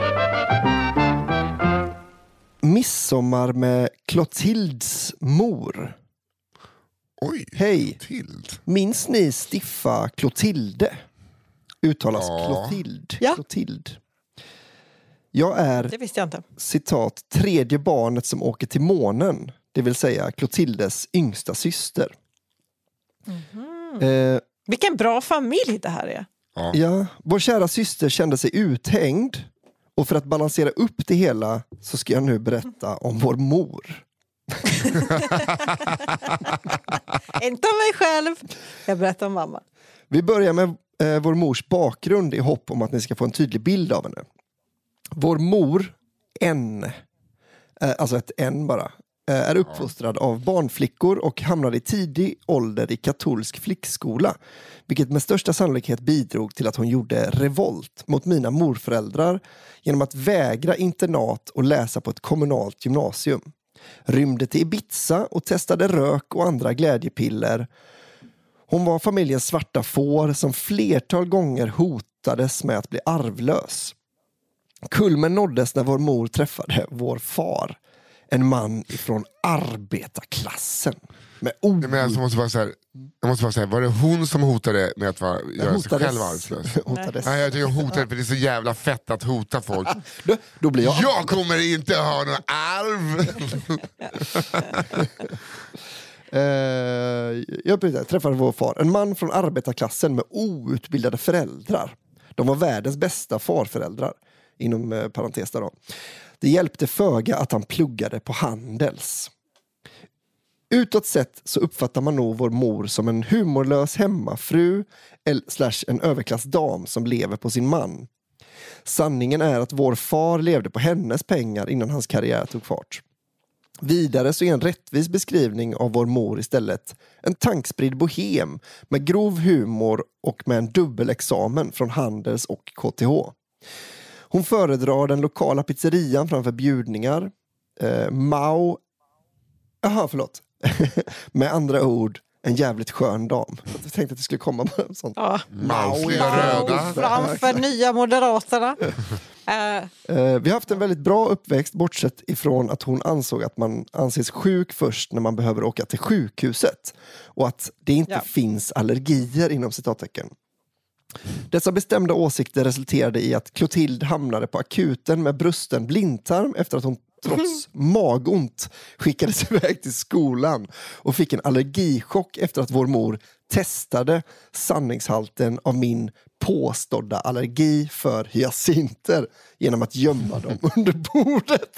Midsommar med Clotildes mor. Oj. Hej. Clotilde. Minns ni stiffa Clotilde? Uttalas ja. Clotilde. Ja. Clotilde. Jag är, det visste jag inte. Citat, tredje barnet som åker till månen. Det vill säga Clotildes yngsta syster. Mm-hmm. Eh, Vilken bra familj det här är. Ja. ja, vår kära syster kände sig uthängd. Och för att balansera upp det hela så ska jag nu berätta om vår mor. Inte om mig själv. Jag berättar om mamma. Vi börjar med eh, vår mors bakgrund i hopp om att ni ska få en tydlig bild av henne. Vår mor, N, eh, alltså ett N bara, eh, är uppfostrad av barnflickor och hamnade i tidig ålder i katolsk flickskola. Vilket med största sannolikhet bidrog till att hon gjorde revolt mot mina morföräldrar genom att vägra internat och läsa på ett kommunalt gymnasium. Rymde till Ibiza och testade rök och andra glädjepiller. Hon var familjens svarta får som flertal gånger hotades med att bli arvlös. Kulmen nåddes när vår mor träffade vår far. En man ifrån arbetarklassen. Med ord. Men jag måste bara säga, jag måste bara säga, var det hon som hotade med att vara, göra sig själv arvslös? Hotades. Nej, jag tycker hon hotade för det är så jävla fett att hota folk. då, då blir jag... jag kommer inte ha någon arv! uh, jag träffade vår far. En man från arbetarklassen med outbildade föräldrar. De var världens bästa farföräldrar. Inom eh, parentes där då. Det hjälpte föga att han pluggade på Handels. Utåt sett så uppfattar man nog vår mor som en humorlös hemmafru eller slash en överklassdam som lever på sin man. Sanningen är att vår far levde på hennes pengar innan hans karriär tog fart. Vidare så är en rättvis beskrivning av vår mor istället en tankspridd bohem med grov humor och med en dubbelexamen från Handels och K T H. Hon föredrar den lokala pizzerian framför bjudningar. Eh, Mao... Jaha, förlåt. Med andra ord, en jävligt skön dam. Jag tänkte att det skulle komma med en sån. Ja. Mao, röda. Framför nya Moderaterna. uh. Uh, vi har haft en väldigt bra uppväxt, bortsett ifrån att hon ansåg att man anses sjuk först när man behöver åka till sjukhuset. Och att det inte ja. finns allergier inom citattecken. Dessa bestämda åsikter resulterade i att Clotilde hamnade på akuten med brusten blindtarm efter att hon trots magont skickades iväg till skolan och fick en allergichock efter att vår mor testade sanningshalten av min påstådda allergi för hyacinter genom att gömma dem under bordet.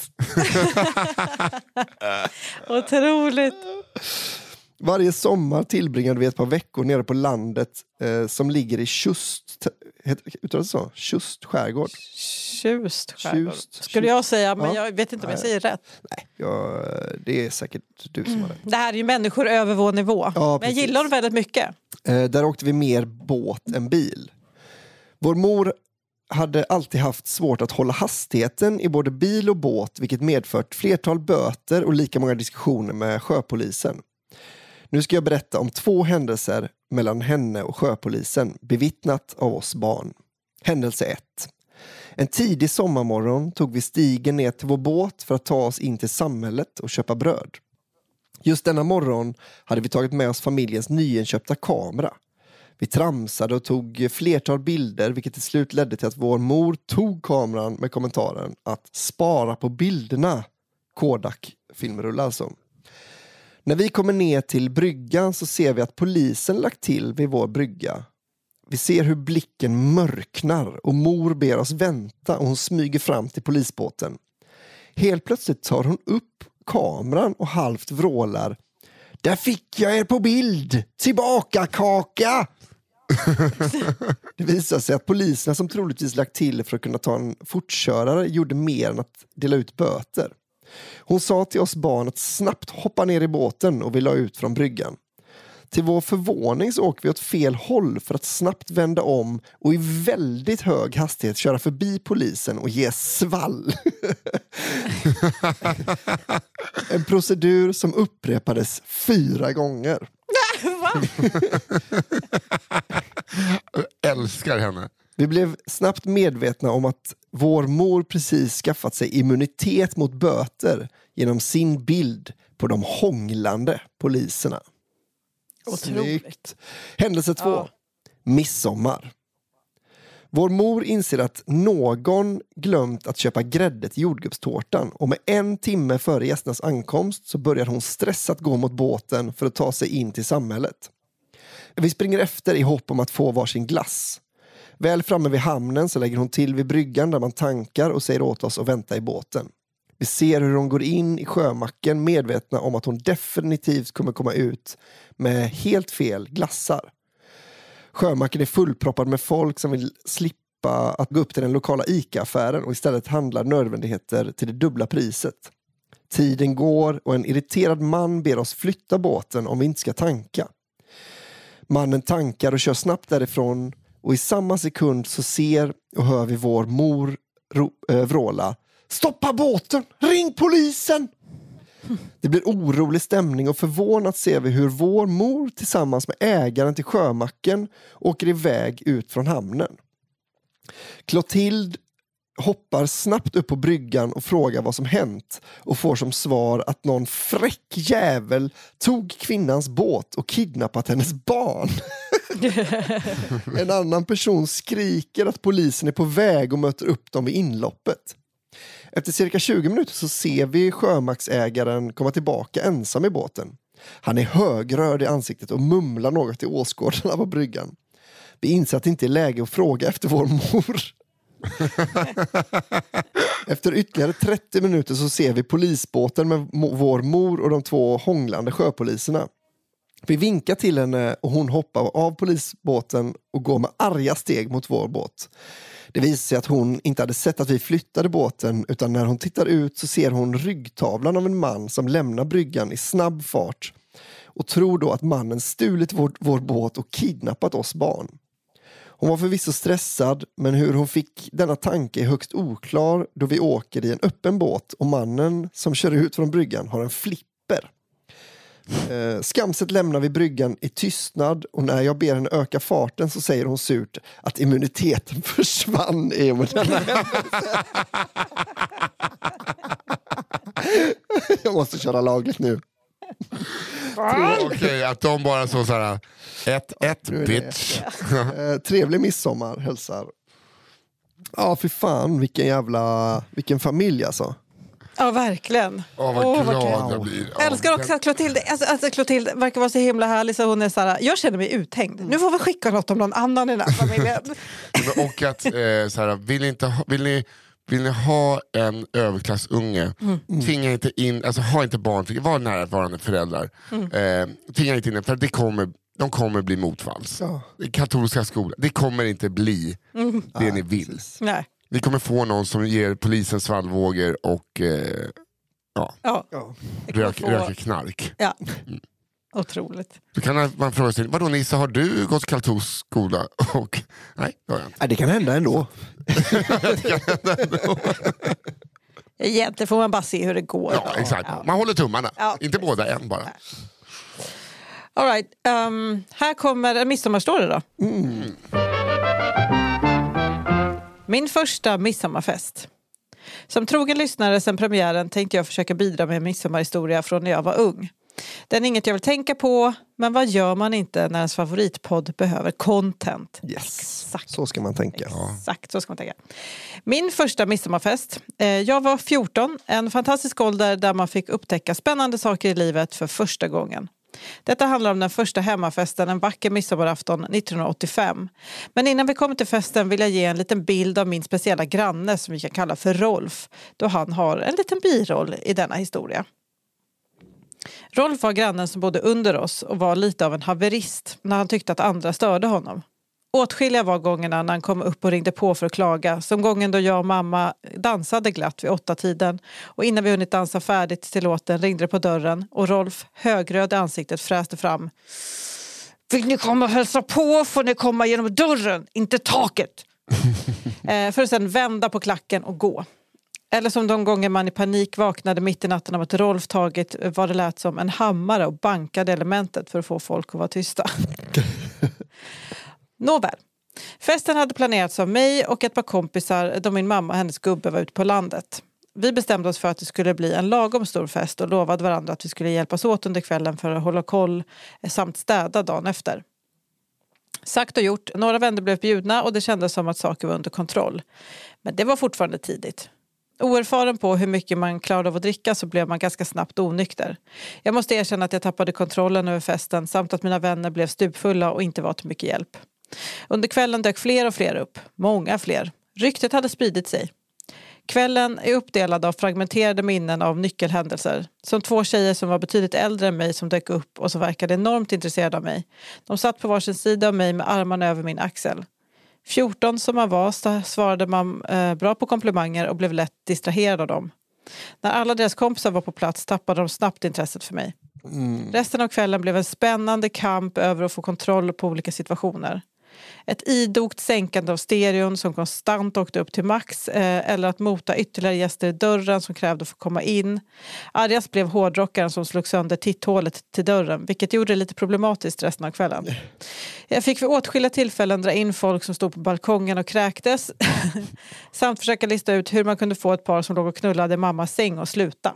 Otroligt. Varje sommar tillbringade vi ett par veckor nere på landet eh, som ligger i Tjust, uttalar det så? Tjust skärgård. Tjust skärgård. Tjust, Skulle jag säga, men ja. jag vet inte om jag Nej. säger rätt. Nej, jag, det är säkert du som har det. Det här är ju människor över vår nivå. Ja, men precis. jag gillar dem väldigt mycket. Eh, där åkte vi mer båt än bil. Vår mor hade alltid haft svårt att hålla hastigheten i både bil och båt, vilket medfört flertal böter och lika många diskussioner med sjöpolisen. Nu ska jag berätta om två händelser mellan henne och sjöpolisen, bevittnat av oss barn. Händelse ett. En tidig sommarmorgon tog vi stigen ner till vår båt för att ta oss in till samhället och köpa bröd. Just denna morgon hade vi tagit med oss familjens nyinköpta kamera. Vi tramsade och tog flertal bilder, vilket till slut ledde till att vår mor tog kameran med kommentaren att spara på bilderna. Kodak-filmrulle alltså. När vi kommer ner till bryggan så ser vi att polisen lagt till vid vår brygga. Vi ser hur blicken mörknar och mor ber oss vänta och hon smyger fram till polisbåten. Helt plötsligt tar hon upp kameran och halvt vrålar: "Där fick jag er på bild! Tillbaka kaka!" Det visar sig att poliserna som troligtvis lagt till för att kunna ta en fortkörare gjorde mer än att dela ut böter. Hon sa till oss barn att snabbt hoppa ner i båten och vi la ut från bryggan. Till vår förvåning så åker vi åt fel håll för att snabbt vända om och i väldigt hög hastighet köra förbi polisen och ge svall. En procedur som upprepades fyra gånger. Va? Jag älskar henne. Vi blev snabbt medvetna om att vår mor precis skaffat sig immunitet mot böter genom sin bild på de hånglande poliserna. Otroligt. Snyggt. Händelse två. Ja. Midsommar. Vår mor inser att någon glömt att köpa grädde till jordgubbstårtan och med en timme före gästernas ankomst så börjar hon stressat gå mot båten för att ta sig in till samhället. Vi springer efter i hopp om att få varsin glass. Väl framme vid hamnen så lägger hon till vid bryggan där man tankar och säger åt oss att vänta i båten. Vi ser hur hon går in i sjömacken medvetna om att hon definitivt kommer komma ut med helt fel glassar. Sjömacken är fullproppad med folk som vill slippa att gå upp till den lokala ICA-affären och istället handla nödvändigheter till det dubbla priset. Tiden går och en irriterad man ber oss flytta båten om vi inte ska tanka. Mannen tankar och kör snabbt därifrån och i samma sekund så ser och hör vi vår mor ro- äh, vråla: "Stoppa båten! Ring polisen!" Det blir orolig stämning och förvånat ser vi hur vår mor tillsammans med ägaren till sjömacken åker iväg ut från hamnen. Clotilde hoppar snabbt upp på bryggan och frågar vad som hänt och får som svar att någon fräck jävel tog kvinnans båt och kidnappat hennes barn. En annan person skriker att polisen är på väg och möter upp dem vid inloppet. Efter cirka tjugo minuter så ser vi sjömaktsägaren komma tillbaka ensam i båten. Han är högröd i ansiktet och mumlar något till åskådarna på bryggan. Vi inser att det inte är läge att fråga efter vår mor. Efter ytterligare trettio minuter så ser vi polisbåten med mo- vår mor och de två hånglande sjöpoliserna. Vi vinkar till henne och hon hoppar av polisbåten och går med arga steg mot vår båt. Det visar sig att hon inte hade sett att vi flyttade båten, utan när hon tittar ut så ser hon ryggtavlan av en man som lämnar bryggan i snabb fart och tror då att mannen stulit vår, vår båt och kidnappat oss barn. Hon var förvisso stressad, men hur hon fick denna tanke är högst oklar då vi åker i en öppen båt och mannen som kör ut från bryggan har en flipper. Eh, skamset lämnar vi bryggan i tystnad och när jag ber henne öka farten så säger hon surt att immuniteten försvann i och med denna händelse. Jag måste köra laget nu. Okej, okay, att de bara så såhär ett ett Nu är det. bitch. Eh, trevlig midsommar, hälsar. Ja, för fan, vilken jävla vilken familj alltså. Ja, verkligen. Åh, vad Åh, vad glad kul. jag blir. Jag älskar också att Clotilde, alltså, alltså Clotilde verkar vara så himla härlig så hon är så här, jag känner mig uthängd. Nu får vi skicka något om någon annan i den här familjen. Och att, eh, så här, vill, ni inte ha, vill, ni, vill ni ha en överklassunge, mm. tvinga inte in, alltså ha inte barn, var närvarande föräldrar. Mm. Eh, tvinga inte in, för det kommer, de kommer bli motvalls. Ja. Katolska skolan, det kommer inte bli mm. det ja, ni vill. Nej. Ni kommer få någon som ger polisen svallvågor och eh, ja, ja. Rök, få... röker knark. Ja. Mm. Otroligt. Då kan man fråga sig, vadå Nissa, har du gått katolsk skola? Och, nej, det har jag inte. Ja, det kan hända ändå. det kan hända ändå. Egentligen får man bara se hur det går. Ja, exakt. Ja. Man håller tummarna. Ja. Inte båda, en bara. All right. Um, här kommer en midsommarstory då. Mm. Min första midsommarfest. Som trogen lyssnare sedan premiären tänkte jag försöka bidra med en midsommarhistoria från när jag var ung. Den är inget jag vill tänka på, men vad gör man inte när ens favoritpodd behöver content? Yes, Exakt. Så ska man tänka. Exakt, så ska man tänka. Min första midsommarfest. Eh, jag var fjorton, en fantastisk ålder där man fick upptäcka spännande saker i livet för första gången. Detta handlar om den första hemmafesten en vacker midsommarafton nittonhundraåttiofem. Men innan vi kommer till festen vill jag ge en liten bild av min speciella granne som vi kan kalla för Rolf, då han har en liten biroll i denna historia. Rolf var grannen som bodde under oss och var lite av en haverist när han tyckte att andra störde honom. Åtskilliga var gångerna när han kom upp och ringde på för att klaga, som gången då jag och mamma dansade glatt vid åtta tiden och innan vi hunnit dansa färdigt till låten ringde det på dörren och Rolf, högröd i ansiktet, fräste fram. Vill ni komma och hälsa på får ni komma genom dörren, inte taket. eh, för att sedan vända på klacken och gå. Eller som de gånger man i panik vaknade mitt i natten av att Rolf tagit vad det lät som en hammare och bankade elementet för att få folk att vara tysta. Nåväl. Festen hade planerats av mig och ett par kompisar då min mamma och hennes gubbe var ute på landet. Vi bestämde oss för att det skulle bli en lagom stor fest och lovade varandra att vi skulle hjälpas åt under kvällen för att hålla koll samt städa dagen efter. Sagt och gjort, några vänner blev bjudna och det kändes som att saker var under kontroll. Men det var fortfarande tidigt. Oerfaren på hur mycket man klarade av att dricka så blev man ganska snabbt onykter. Jag måste erkänna att jag tappade kontrollen över festen samt att mina vänner blev stupfulla och inte var till mycket hjälp. Under kvällen dök fler och fler upp. Många fler. Ryktet hade spridit sig. Kvällen är uppdelad av fragmenterade minnen av nyckelhändelser. Som två tjejer som var betydligt äldre än mig som dök upp och som verkade enormt intresserade av mig. De satt på varsin sida av mig med armarna över min axel. fjorton som man var svarade man eh, bra på komplimanger och blev lätt distraherad av dem. När alla deras kompisar var på plats tappade de snabbt intresset för mig. Mm. Resten av kvällen blev en spännande kamp över att få kontroll på olika situationer. Ett idogt sänkande av stereon som konstant åkte upp till max eh, eller att mota ytterligare gäster i dörren som krävde att få komma in. Argas blev hårdrockaren som slog sönder titthålet till dörren, vilket gjorde det lite problematiskt resten av kvällen. Jag fick vid åtskilliga tillfällen dra in folk som stod på balkongen och kräktes samt försöka lista ut hur man kunde få ett par som låg och knullade mammas säng och sluta.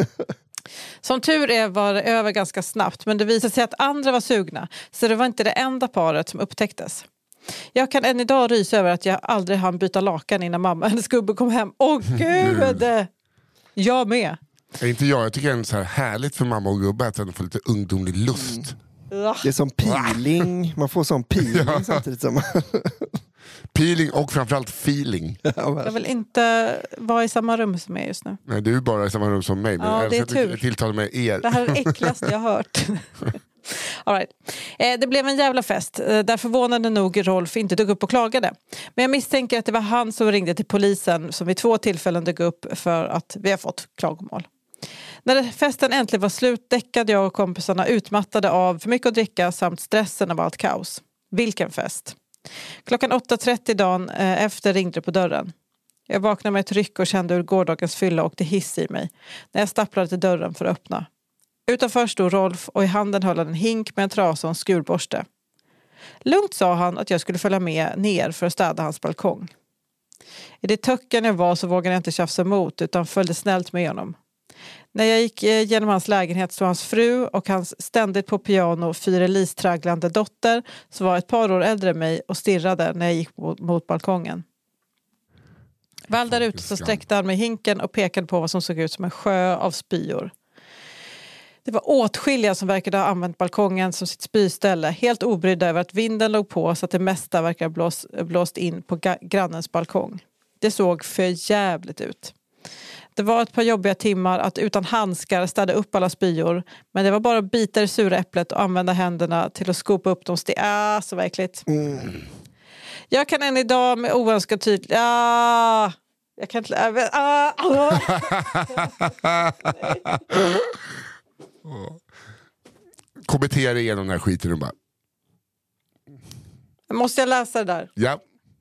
Som tur är var det över ganska snabbt, men det visade sig att andra var sugna, så det var inte det enda paret som upptäcktes. Jag kan än idag rysa över att jag aldrig hann byta lakan innan mamma och hennes gubbe kom hem. Åh gud! Jag med. Är inte jag, jag tycker det är så här härligt för mamma och gubbe att de får lite ungdomlig lust. Mm. Det är som peeling, man får sån peeling ja. Samtidigt som... Peeling och framförallt feeling. Jag vill inte vara i samma rum som er just nu. Nej, du är bara i samma rum som mig. Men ja, det är tur. Jag tilltalar med er. Det här är det äckligaste jag har hört. All right. eh, det blev en jävla fest eh, där förvånande nog Rolf inte dök upp och klagade. Men jag misstänker att det var han som ringde till polisen som vid två tillfällen dök upp för att vi har fått klagomål. När festen äntligen var slut däckade jag och kompisarna utmattade av för mycket att dricka samt stressen av allt kaos. Vilken fest! Klockan åtta trettio dagen eh, efter ringde det på dörren. Jag vaknade med ett ryck och kände hur gårdagens fylla åkte hiss i mig när jag stapplade till dörren för att öppna. Utanför stod Rolf och i handen höll han en hink med en trasa och en skurborste. Lugnt sa han att jag skulle följa med ner för att städa hans balkong. I det töcken jag var så vågade jag inte tjafsa emot utan följde snällt med honom. När jag gick genom hans lägenhet stod hans fru och hans ständigt på piano fyrelistragglande dotter som var ett par år äldre än mig och stirrade när jag gick mot, mot balkongen. Väl där ute så sträckte han med hinken och pekade på vad som såg ut som en sjö av spyor. Det var åtskilliga som verkade ha använt balkongen som sitt spyställe, helt obrydda över att vinden låg på så att det mesta verkar blås, blåst in på ga- grannens balkong. Det såg för jävligt ut. Det var ett par jobbiga timmar att utan handskar städa upp alla spyor, men det var bara att bita det sura äpplet och använda händerna till att skopa upp de st- ah, så verkligt. Mm. Jag kan än idag med oönskad tydlighet... Ah, jag kan inte... Ah, ah. Kommentera igenom den här skiten och bara... Måste jag läsa det där? Ja.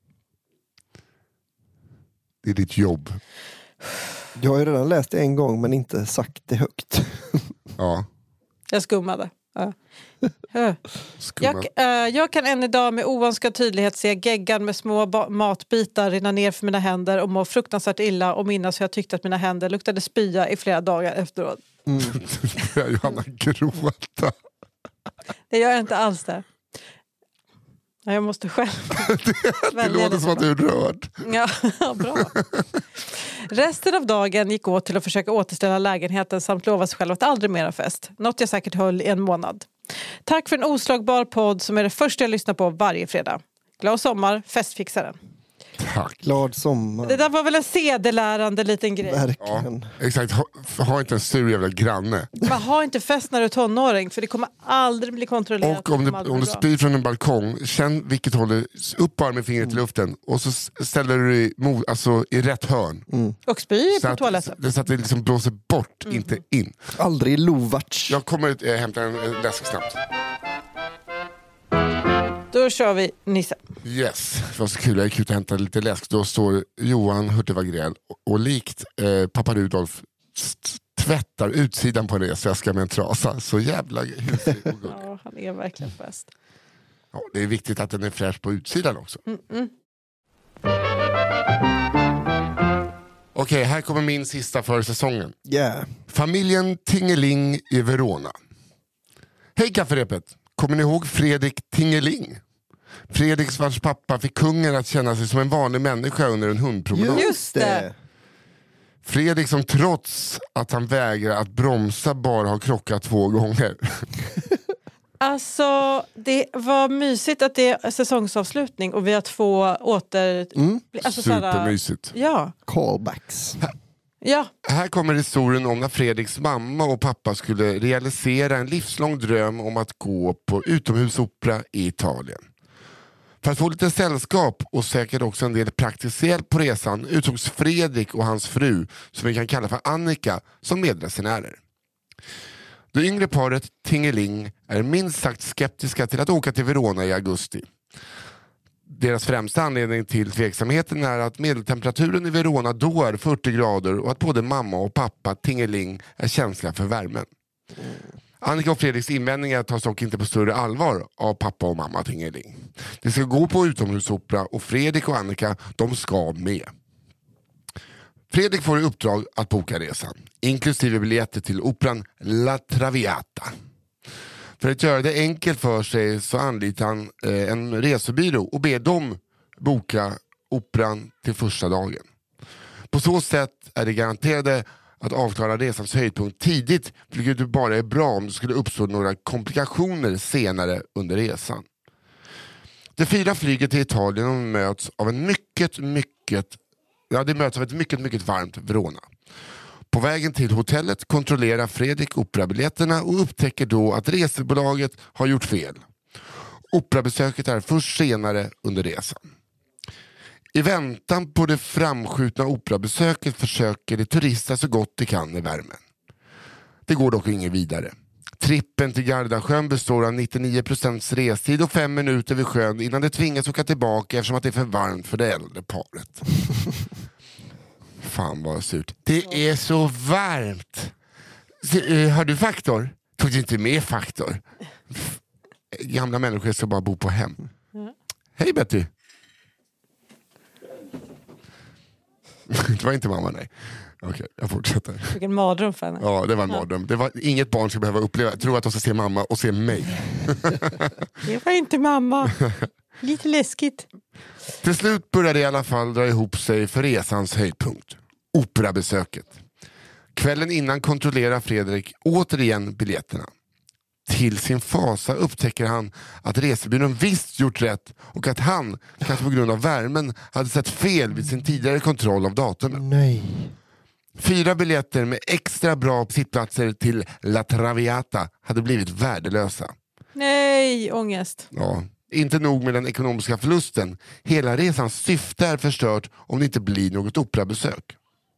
Det är ditt jobb. Jag har ju redan läst det en gång men inte sagt det högt. Ja. Jag skummade. Ja. Jag, äh, jag kan än idag med oönskad tydlighet se geggan med små ba- matbitar rinna ner för mina händer och må fruktansvärt illa och minnas hur jag tyckte att mina händer luktade spya i flera dagar efteråt. Mm. Jag Johanna gråta. Det gör jag inte alls det. Jag måste själv. det det låter som att du är rörd. Ja, bra. Resten av dagen gick åt till att försöka återställa lägenheten samt lova sig själv att aldrig mera fest. Något jag säkert höll i en månad. Tack för en oslagbar podd som är det första jag lyssnar på varje fredag. Glad sommar, festfixaren. Tack. Glad sommar. Det där var väl en sedelärande liten grej. Verkligen. Ja, exakt. Ha, ha inte en sur jävla granne. Man har inte fest när du är tonåring, för det kommer aldrig bli kontrollerat. Och om, det, om du spyr från en balkong, känn vilket håll du, upp bara med fingret mm. i luften och så ställer du dig mot, alltså, i rätt hörn. Mm. Och spyr på att, toaletten. Det så att det liksom blåser bort, mm. inte in. Aldrig Lovac. Jag kommer äh, hämta en, en läsk snabbt. Då kör vi Nisse. Yes, det var så kul. Jag gick ut och hämtade lite läsk. Då står Johan Hurtig Wagrell och, och likt eh, pappa Rudolf st- tvättar utsidan på en resväska med en trasa. Så jävla husig och gullig. Ja, han är verkligen bäst. Ja, det är viktigt att den är fräsch på utsidan också. Mm-mm. Okej, okay, här kommer min sista för säsongen. Yeah. Familjen Tingeling i Verona. Hej kafferepet! Kommer ni ihåg Fredrik Tingeling? Fredriks vars pappa fick kungen att känna sig som en vanlig människa under en hundpromenad. Just det! Fredrik som trots att han vägrar att bromsa bara har krockat två gånger. Alltså, det var mysigt att det är säsongsavslutning och vi har två åter... Mm. Alltså, supermysigt. Såhär, ja. Callbacks. Ja. Här kommer historien om när Fredriks mamma och pappa skulle realisera en livslång dröm om att gå på utomhusopera i Italien. För att få lite sällskap och säkert också en del praktisk hjälp på resan uttogs Fredrik och hans fru, som vi kan kalla för Annika, som medresenärer. Det yngre paret Tingeling är minst sagt skeptiska till att åka till Verona i augusti. Deras främsta anledning till tveksamheten är att medeltemperaturen i Verona då är fyrtio grader och att både mamma och pappa Tingeling är känsliga för värmen. Annika och Fredriks invändningar tas dock inte på större allvar av pappa och mamma Tingeling. De ska gå på utomhusopera och Fredrik och Annika, de ska med. Fredrik får i uppdrag att boka resan, inklusive biljetter till operan La Traviata. För att göra det enkelt för sig så anlitar han eh, en resebyrå och ber dem boka operan till första dagen. På så sätt är det garanterade att avklara resans höjdpunkt tidigt, vilket bara är bra om det skulle uppstå några komplikationer senare under resan. De fyra flyger till Italien och möts av en mycket, mycket, ja, det möts av ett mycket, mycket varmt Verona. På vägen till hotellet kontrollerar Fredrik operabiljetterna och upptäcker då att resebolaget har gjort fel. Operabesöket är först senare under resan. I väntan på det framskjutna operabesöket försöker de turista så gott de kan i värmen. Det går dock ingen vidare. Trippen till Gardasjön består av nittionio procent restid och fem minuter vid sjön innan de tvingas åka tillbaka eftersom att det är för varmt för det äldre paret. Fan vad surt. Det är så varmt. Så, uh, har du faktor? Tog du inte med faktor? Gamla människor ska bara bo på hem. Mm. Hej Betty. Det var inte mamma, nej. Okej, jag fortsätter. Vilken mardröm för henne. Ja, det var en ja. mardröm. Det var inget barn ska behöva uppleva. Jag tror att de ska se mamma och se mig. Det var inte mamma. Lite läskigt. Till slut började i alla fall dra ihop sig för resans höjdpunkt. Operabesöket. Kvällen innan kontrollerar Fredrik återigen biljetterna. Till sin fasa upptäcker han att resebyrån visst gjort rätt och att han, kanske på grund av värmen, hade sett fel vid sin tidigare kontroll av datumen. Nej. Fyra biljetter med extra bra sittplatser till La Traviata hade blivit värdelösa. Nej, ångest. Ja, inte nog med den ekonomiska förlusten. Hela resans syfte är förstört om det inte blir något operabesök.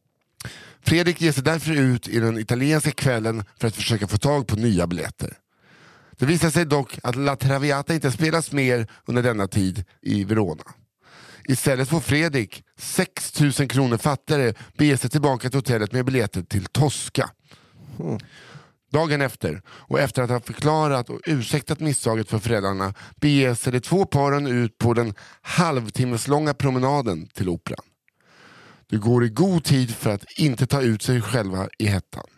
Fredrik ger sig därför ut i den italienska kvällen för att försöka få tag på nya biljetter. Det visar sig dock att La Traviata inte spelas mer under denna tid i Verona. Istället får Fredrik, sex tusen kronor fattigare, bege sig tillbaka till hotellet med biljetter till Tosca. Mm. Dagen efter, och efter att ha förklarat och ursäktat misstaget för föräldrarna, beger sig de två paren ut på den halvtimmeslånga promenaden till operan. Det går i god tid för att inte ta ut sig själva i hettan.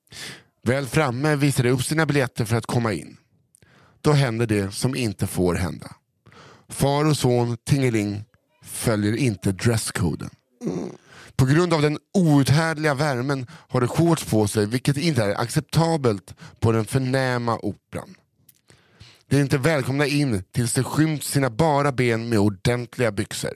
Väl framme visar de upp sina biljetter för att komma in. Då händer det som inte får hända. Far och son Tingeling följer inte dresskoden. På grund av den outhärdliga värmen har de shorts på sig, vilket inte är acceptabelt på den förnäma operan. De är inte välkomna in tills de skymt sina bara ben med ordentliga byxor.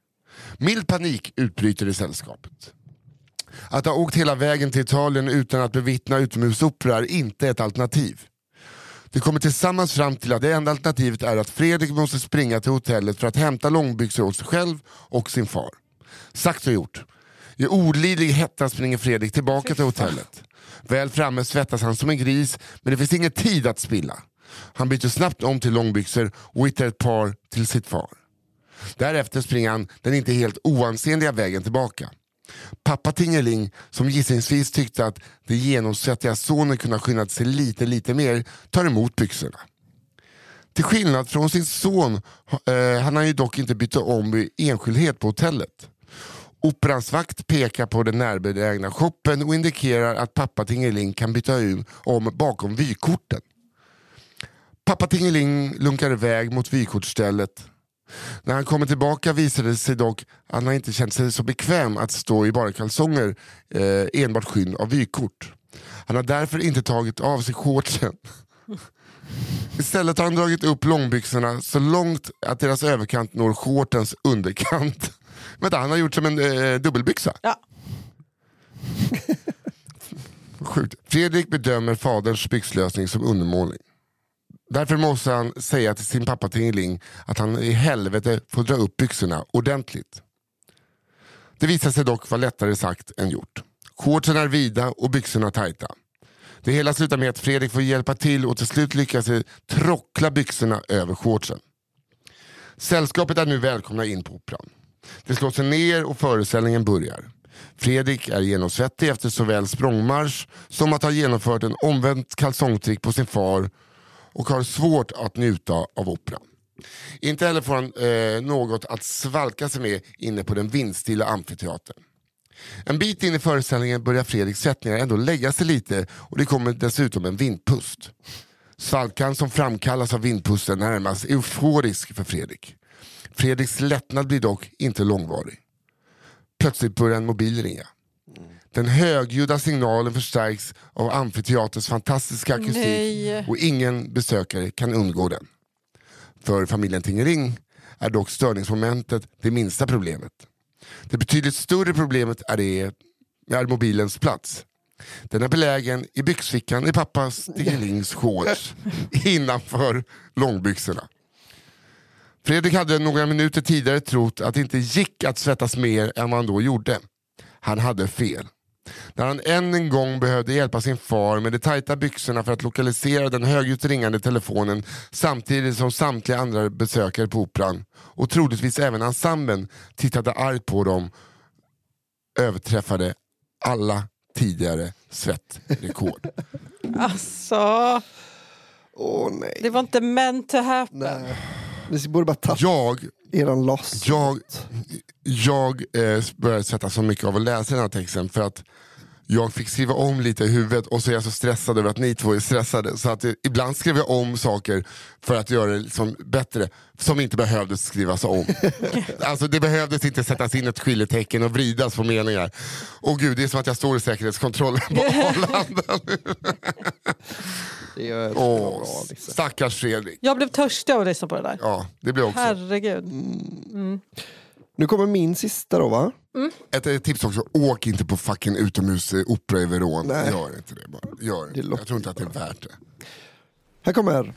Mild panik utbryter i sällskapet. Att ha åkt hela vägen till Italien utan att bevittna utomhusopera är inte ett alternativ. De kommer tillsammans fram till att det enda alternativet är att Fredrik måste springa till hotellet för att hämta långbyxor åt sig själv och sin far. Sagt och gjort. I olidlig hetta springer Fredrik tillbaka till hotellet. Väl framme svettas han som en gris, men det finns ingen tid att spilla. Han byter snabbt om till långbyxor och hittar ett par till sitt far. Därefter springer han den inte helt oansenliga vägen tillbaka. Pappa Tingeling, som gissningsvis tyckte att det genomsvettiga sonen kunde ha skyndat sig lite lite mer, tar emot byxorna. Till skillnad från sin son eh, han har ju dock inte bytt om i enskildhet på hotellet. Operans vakt pekar på den närbelägna shoppen och indikerar att pappa Tingeling kan byta om bakom vykorten. Pappa Tingeling lunkar iväg mot vykortstället. När han kommer tillbaka visade det sig dock att han inte känt sig så bekväm att stå i bara kalsonger eh, enbart skinn av vykort. Han har därför inte tagit av sig shortsen. Istället har han dragit upp långbyxorna så långt att deras överkant når shortens underkant. Vänta, han har gjort som en eh, dubbelbyxa. Ja. Sjukt. Fredrik bedömer faderns byxlösning som undermålig. Därför måste han säga till sin pappa Tingeling att han i helvete får dra upp byxorna ordentligt. Det visar sig dock vara lättare sagt än gjort. Shortsen är vida och byxorna tajta. Det hela slutar med att Fredrik får hjälpa till och till slut lyckas sig trockla byxorna över shortsen. Sällskapet är nu välkomna in på operan. Det slår sig ner och föreställningen börjar. Fredrik är genomsvettig efter såväl språngmarsch som att ha genomfört en omvänt kalsongtrick på sin far och har svårt att njuta av operan. Inte heller får han eh, något att svalka sig med inne på den vindstilla amfiteatern. En bit in i föreställningen börjar Fredriks sättningar ändå lägga sig lite och det kommer dessutom en vindpust. Svalkan som framkallas av vindpusten är närmast euforisk för Fredrik. Fredriks lättnad blir dock inte långvarig. Plötsligt börjar en mobil ringa. Den högljudda signalen förstärks av amfiteaterns fantastiska akustik. Nej. Och ingen besökare kan undgå den. För familjen Tingeling är dock störningsmomentet det minsta problemet. Det betydligt större problemet är, det, är mobilens plats. Den är belägen i byxfickan i pappas Tingelings shorts innanför långbyxorna. Fredrik hade några minuter tidigare trott att det inte gick att svettas mer än vad han då gjorde. Han hade fel. När han än en gång behövde hjälpa sin far med de tajta byxorna för att lokalisera den högljutt ringande telefonen samtidigt som samtliga andra besökare på operan och troligtvis även ensemblen tittade argt på dem, överträffade alla tidigare svettrekord. Alltså, Åh nej. det var inte meant to happen. Nej. Ni borde bara tappa Jag, eran loss. jag, jag eh, började sätta så mycket av att läsa den här texten för att jag fick skriva om lite i huvudet och så är jag så stressad över att ni två är stressade. Så att det, ibland skrev jag om saker för att göra det liksom bättre som inte behövdes skrivas om. Alltså det behövdes inte sättas in ett skiljetecken och vridas på meningar. Och gud, det är som att jag står i säkerhetskontrollen på Arlanda. Det är Åh, bra, liksom. Stackars Fredrik. Jag blev törstig av att lyssna på det där. Ja, det blir också. Herregud. Mm. Nu kommer min sista då, va? Mm. Ett, ett tips också, åk inte på fucking utomhusopera i Verona. Nej. Gör inte det bara. Gör Det det. Jag tror inte att det är värt det. Här kommer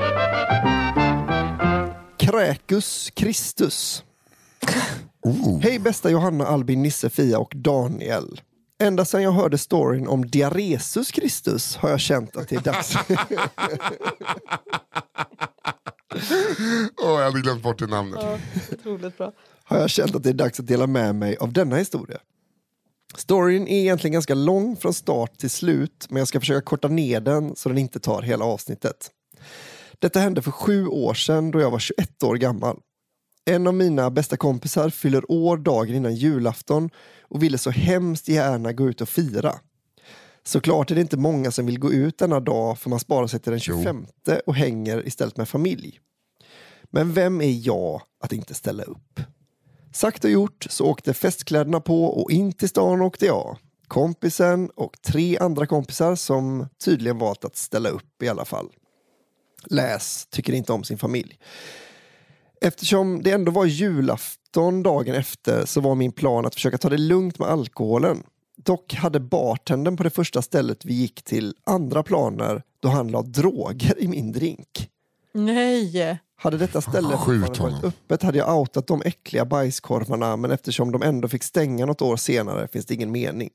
Kräkus Kristus. Oh. Hej bästa Johanna, Albin, Nisse, Fia och Daniel. Ända sedan jag hörde storyn om Diaresus Kristus har jag känt att det är dags. Åh, jag hade glömt bort det namnet. Ja, otroligt bra. har jag känt att det är dags att dela med mig av denna historia. Storyn är egentligen ganska lång från start till slut, men jag ska försöka korta ner den så den inte tar hela avsnittet. Detta hände för sju år sedan då jag var tjugoett år gammal. En av mina bästa kompisar fyller år dagen innan julafton och ville så hemskt gärna gå ut och fira. Såklart är det inte många som vill gå ut denna dag, för man sparar sig till den tjugofemte och hänger istället med familj. Men vem är jag att inte ställa upp? Sagt och gjort så åkte festkläderna på och in till stan åkte jag. Kompisen och tre andra kompisar som tydligen valt att ställa upp i alla fall. Läs, tycker inte om sin familj. Eftersom det ändå var julafton dagen efter så var min plan att försöka ta det lugnt med alkoholen. Dock hade bartendern på det första stället vi gick till andra planer då han la droger i min drink. Nej. Hade detta ställe Skjut varit honom. öppet hade jag outat de äckliga bajskorvarna, men eftersom de ändå fick stänga något år senare finns det ingen mening.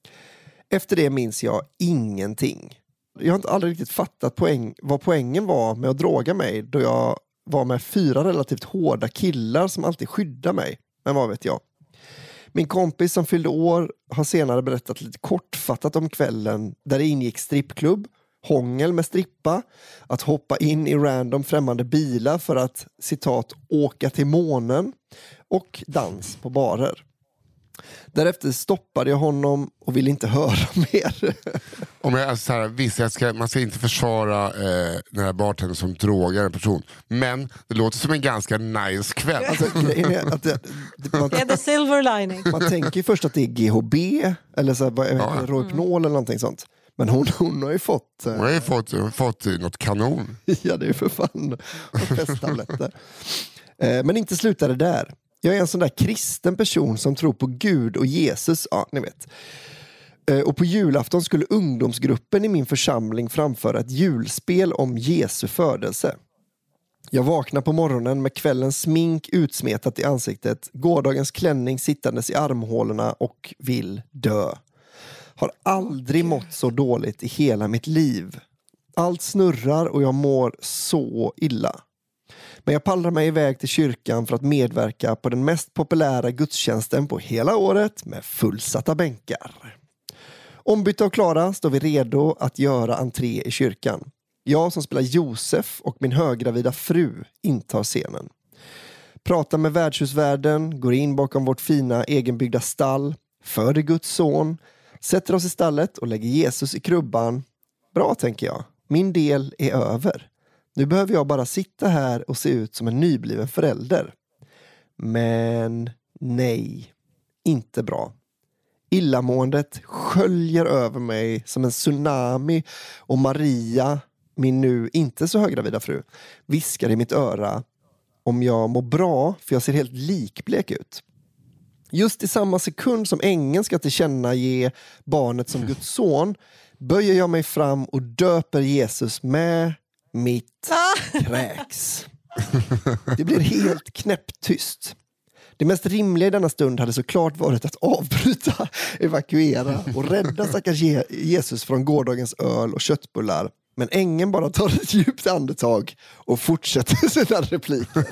Efter det minns jag ingenting. Jag har inte aldrig riktigt fattat poäng, vad poängen var med att droga mig då jag var med fyra relativt hårda killar som alltid skyddar mig. Men vad vet jag. Min kompis som fyllde år har senare berättat lite kortfattat om kvällen där det ingick strippklubb, hångel med strippa, att hoppa in i random främmande bilar för att, citat, åka till månen och dans på barer. Därefter stoppade jag honom och ville inte höra mer. Om jag, så här, visst, jag ska, man ska inte försvara eh, den här bartendern som drogar en person. Men det låter som en ganska nice kväll. Alltså, grejen är att det, det, man, Det är the silver lining. man tänker ju först att det är G H B eller så här, vad, Ja. Rohypnol eller någonting sånt. Men hon, hon har ju fått... Hon har ju fått, fått något kanon. Ja, det är ju för fan festtabletter. eh, Men inte slutade där. Jag är en sån där kristen person som tror på Gud och Jesus. Ja, ni vet. Eh, och på julafton skulle ungdomsgruppen i min församling framföra ett julspel om Jesu födelse. Jag vaknar på morgonen med kvällens smink utsmetat i ansiktet, gårdagens klänning sittandes i armhålorna och vill dö. Har aldrig mått så dåligt i hela mitt liv. Allt snurrar och jag mår så illa. Men jag pallrar mig iväg till kyrkan för att medverka på den mest populära gudstjänsten på hela året med fullsatta bänkar. Ombytta och klara står vi redo att göra entré i kyrkan. Jag som spelar Josef och min höggravida fru intar scenen. Pratar med värdshusvärden, går in bakom vårt fina egenbyggda stall, föder Guds son, sätter oss i stallet och lägger Jesus i krubban. Bra, tänker jag. Min del är över. Nu behöver jag bara sitta här och se ut som en nybliven förälder. Men nej, inte bra. Illamåendet sköljer över mig som en tsunami och Maria, min nu inte så höggravida fru, viskar i mitt öra om jag mår bra, för jag ser helt likblek ut. Just i samma sekund som ängeln ska tillkännage barnet som Guds son böjer jag mig fram och döper Jesus med mitt kräks. Det blir helt knäpptyst. Det mest rimliga i denna stund hade såklart varit att avbryta, evakuera och rädda stackars Je- Jesus från gårdagens öl och köttbullar. Men ängeln bara tar ett djupt andetag och fortsätter sina repliker.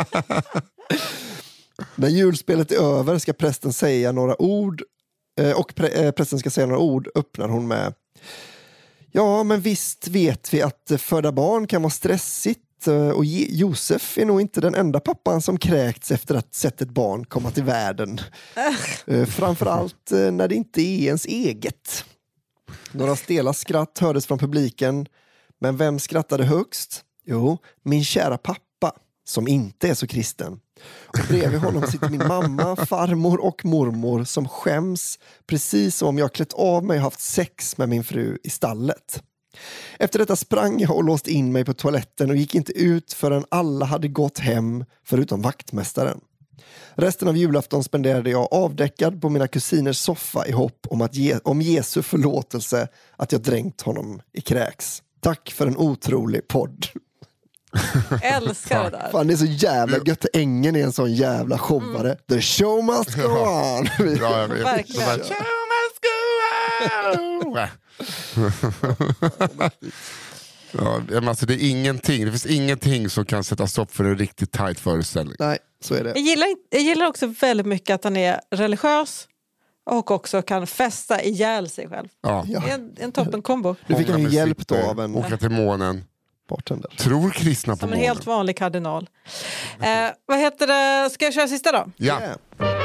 När julspelet är över ska prästen säga några ord och prä- prästen ska säga några ord öppnar hon med: ja, men visst vet vi att föda barn kan vara stressigt att uh, och Josef är nog inte den enda pappan som kräkts efter att sett ett barn komma till världen. uh, framförallt uh, när det inte är ens eget. Några stela skratt hördes från publiken. Men vem skrattade högst? Jo, min kära pappa, som inte är så kristen. Och bredvid honom sitter min mamma, farmor och mormor som skäms precis som om jag klätt av mig och haft sex med min fru i stallet. Efter detta sprang jag och låste in mig på toaletten och gick inte ut förrän alla hade gått hem förutom vaktmästaren. Resten av julafton spenderade jag avdäckad på mina kusiners soffa i hopp om, att ge, om Jesu förlåtelse att jag dränkt honom i kräks. Tack för en otrolig podd. Älskar det där. Fan, det är så jävla gött. Ängen är en sån jävla showare. Mm. The show must go on. Ja, jag vet. Verkligen. Show must go on. Ja, men alltså det är ingenting. Det finns ingenting som kan sätta stopp för en riktigt tight föreställning. Nej, så är det. Jag gillar, jag gillar också väldigt mycket att han är religiös och också kan festa ihjäl sig själv. Ja. Det är en, en toppen kombo. Du fick en hjälp då sitter, av en åka till månen. bartender. Tror kristna på Som en månen. helt vanlig kardinal. Eh, vad heter det? Ska jag köra sista då? Ja. Yeah.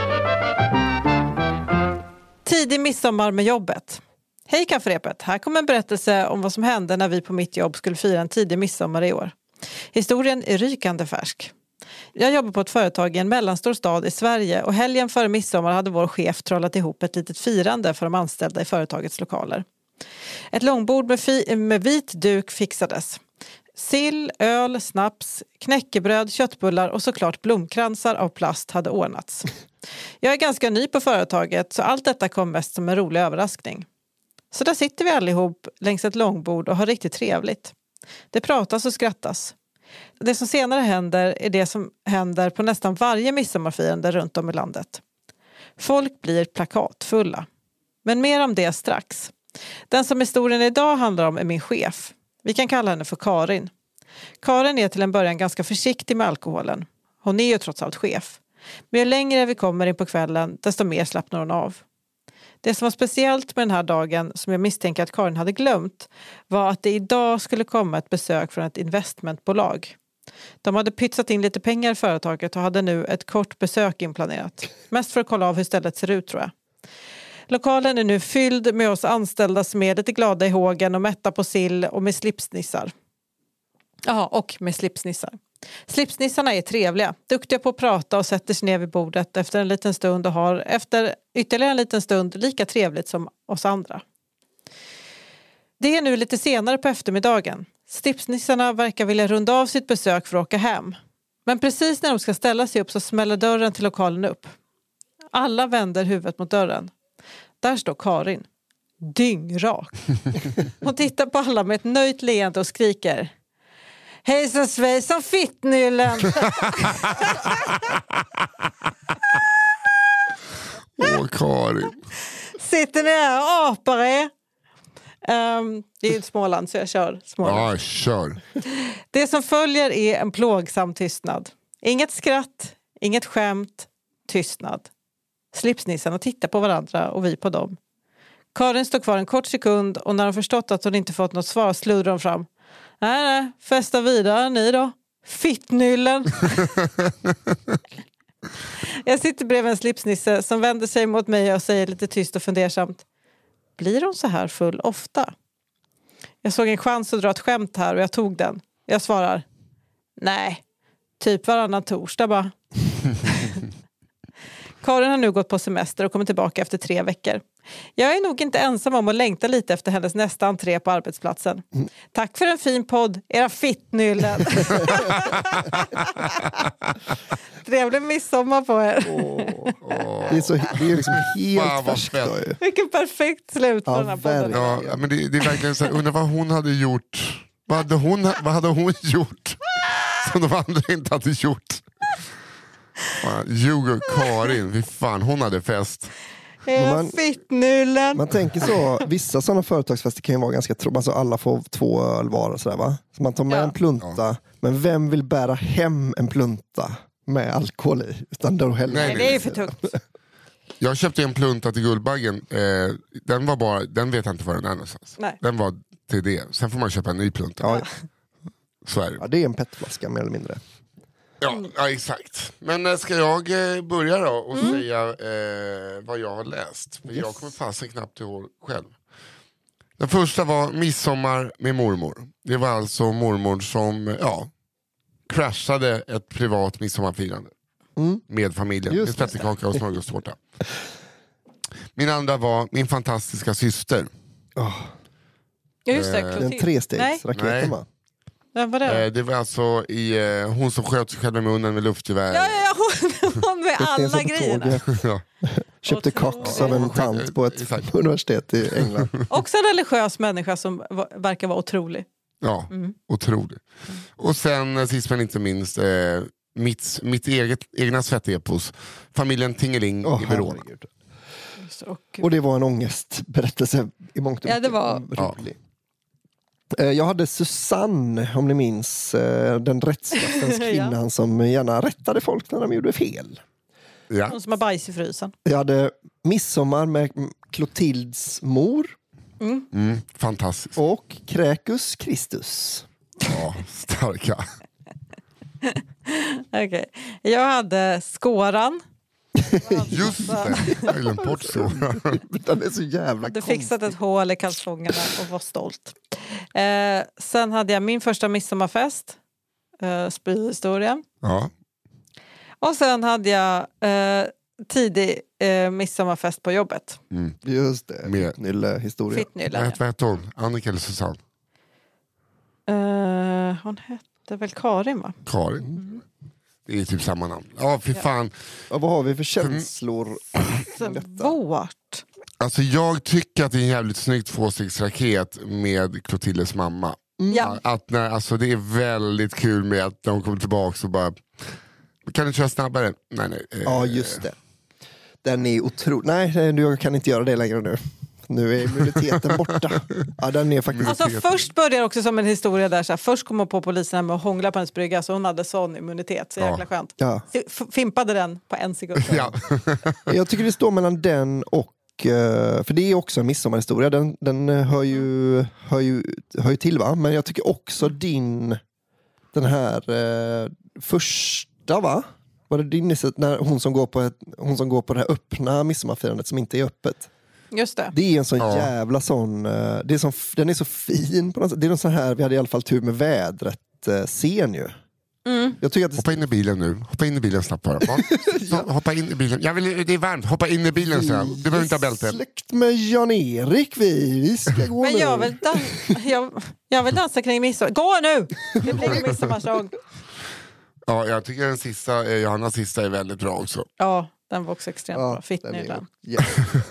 Tidig midsommar med jobbet. Hej kafferepet, här kommer en berättelse om vad som hände när vi på mitt jobb skulle fira en tidig midsommar i år. Historien är rykande färsk. Jag jobbar på ett företag i en mellanstor stad i Sverige och helgen före midsommar hade vår chef trollat ihop ett litet firande för de anställda i företagets lokaler. Ett långbord med, fi- med vit duk fixades. Sill, öl, snaps, knäckebröd, köttbullar och såklart blomkransar av plast hade ordnats. Jag är ganska ny på företaget så allt detta kom mest som en rolig överraskning. Så där sitter vi allihop längs ett långbord och har riktigt trevligt. Det pratas och skrattas. Det som senare händer är det som händer på nästan varje midsommarfirande runt om i landet. Folk blir plakatfulla. Men mer om det strax. Den som historien idag handlar om är min chef. Vi kan kalla henne för Karin. Karin är till en början ganska försiktig med alkoholen. Hon är ju trots allt chef. Men ju längre vi kommer in på kvällen, desto mer slappnar hon av. Det som var speciellt med den här dagen, som jag misstänker att Karin hade glömt, var att det idag skulle komma ett besök från ett investmentbolag. De hade pytsat in lite pengar i företaget och hade nu ett kort besök inplanerat. Mest för att kolla av hur stället ser ut, tror jag. Lokalen är nu fylld med oss anställda som är lite glada i hågen och mätta på sill och med slipsnissar. Jaha, och med slipsnissar. Slipsnissarna är trevliga, duktiga på att prata och sätter sig ner vid bordet efter en liten stund och har efter ytterligare en liten stund lika trevligt som oss andra. Det är nu lite senare på eftermiddagen. Slipsnissarna verkar vilja runda av sitt besök för att åka hem. Men precis när de ska ställa sig upp så smäller dörren till lokalen upp. Alla vänder huvudet mot dörren. Där står Karin. Dyngrak. Hon tittar på alla med ett nöjt leende och skriker: hejsan svejsan fittnyllen. Åh, Karin. Sitter ni här och apar er? Um, det är ju Småland så jag kör Småland. Ja, kör. Det som följer är en plågsam tystnad. Inget skratt, inget skämt, tystnad. Slipsnissarna tittar på varandra och vi på dem. Karin står kvar en kort sekund och när hon förstått att hon inte fått något svar sludrar hon fram. Nej, nej, festa vidare ni då. Fittnyllen. Jag sitter bredvid en slipsnisse som vänder sig mot mig och säger lite tyst och fundersamt: blir hon så här full ofta? Jag såg en chans att dra ett skämt här och jag tog den. Jag svarar: nej, typ varannan torsdag bara. Karin har nu gått på semester och kommer tillbaka efter tre veckor. Jag är nog inte ensam om att längta lite efter hennes nästa entré på arbetsplatsen. Mm. Tack för en fin podd, era fittnyllen. Trevlig midsommar på er. Oh, oh. Det är, så, det är liksom helt färskt. Vilken perfekt slut på ja, den här podden. Ja, men det, det är verkligen så här, undrar vad hon hade gjort. Vad hade hon, vad hade hon gjort som de andra inte hade gjort? Ljuger Karin, vi fan, hon hade fest. Man, man tänker så, vissa sådana företagsfester kan ju vara ganska tro, alltså alla får två öl var sådär, va? Så man tar med ja. en plunta, ja. men vem vill bära hem en plunta med alkohol i? Utan då nej, nej, det är för tungt. Jag köpte en plunta till Guldbaggen, eh, den var bara, den vet jag inte var den är någonstans. Nej. Den var till det, sen får man köpa en ny plunta. Ja. Så är det. Ja, det är en petflaska mer eller mindre. Ja, ja exakt. Men äh, ska jag äh, börja då och mm. säga äh, vad jag har läst? För yes. jag kommer fasen knappt ihåg själv. Den första var Midsommar med mormor. Det var alltså mormor som ja, kraschade ett privat midsommarfirande. Mm. Med familjen. Just med spettekaka och smörgåstårta. Min andra var Min fantastiska syster. Oh. Just det, den trestegsraketen va? Ja, vad det? Eh, det var alltså i, eh, hon som sköt sig själv med munnen med luftgevär. Ja, ja, hon, hon med alla grejerna. Ja. Köpte koks av en tant på ett Exakt. universitet i England. Också en religiös människa som verkar vara otrolig. Ja, mm. otrolig. Mm. Och sen sist men inte minst eh, mitt, mitt eget, egna svettepos. Familjen Tingeling oh, i Verona. Och, och det var en ångestberättelse i mångt och mycket. Ja, det var rolig. Jag hade Susanne, om ni minns, den rättskaffens kvinnan ja. som gärna rättade folk när de gjorde fel. Ja. Hon som har bajs i frysen. Jag hade Midsommar med Clotildes mor. Mm. Mm, fantastiskt. Och Kräkus Kristus. Ja, starka. Okej. Okay. Jag hade Skåran. Just det, jag glömde bort Skåran. Den är så jävla Du fixat ett hål i kalsongerna och var stolt. Eh, sen hade jag min första midsommarfest. Eh, Spyhistorien. Ja. Och sen hade jag eh, tidig eh, midsommarfest på jobbet. Mm. Just det, Fittnylle-historia. Fittnylle, vad hette hon? Annika eller Susanne? Eh, hon hette väl Karin va? Karin. Mm. Det är typ samma namn. Ja, fy fan. Ja, vad har vi för känslor? Svårt. Alltså jag tycker att det är en jävligt snyggt tvåstegsraket med Clotildes mamma. Mm. Ja. Att när, alltså det är väldigt kul med att de kommer tillbaka och bara kan du köra snabbare? Nej, nej. Eh. Ja, just det. Den är otrolig. Nej, jag kan inte göra det längre nu. Nu är immuniteten borta. Ja, den är faktiskt... Alltså först började också som en historia där så här, först kom hon på polisen med att hångla på hennes brygga så hon hade sån immunitet, så jäkla ja. skönt. Ja. F- fimpade den på en sekund. Ja. Jag tycker det står mellan den och för det är också en midsommarhistoria. Den, den hör, ju, hör, ju, hör ju till va? Men jag tycker också din den här eh, första va? Var det din när hon som går på ett, hon som går på det här öppna midsommarfirandet som inte är öppet? Just det. Det är en sån ja. jävla sån, det är sån, den är så fin på något sätt. Det är en sån här, vi hade i alla fall tur med vädret eh, scen ju. Mm. Jag tycker att det... Hoppa in i bilen nu. Hoppa in i bilen snabbt bara. Ja. Hoppa in i bilen. Jag vill, det är varmt. Hoppa in i bilen sen. Du behöver inte ha bälte. Släkt med Jan-Erik vi. Vi ska gå Men nu. jag vill, dan- jag, jag vill dansa kring midsommar. Gå nu! Det blir midsommarsång. Ja, jag tycker den sista, eh, Johannas sista är väldigt bra också. Ja, den var också extremt ja, bra. Fittnyllan. Yeah.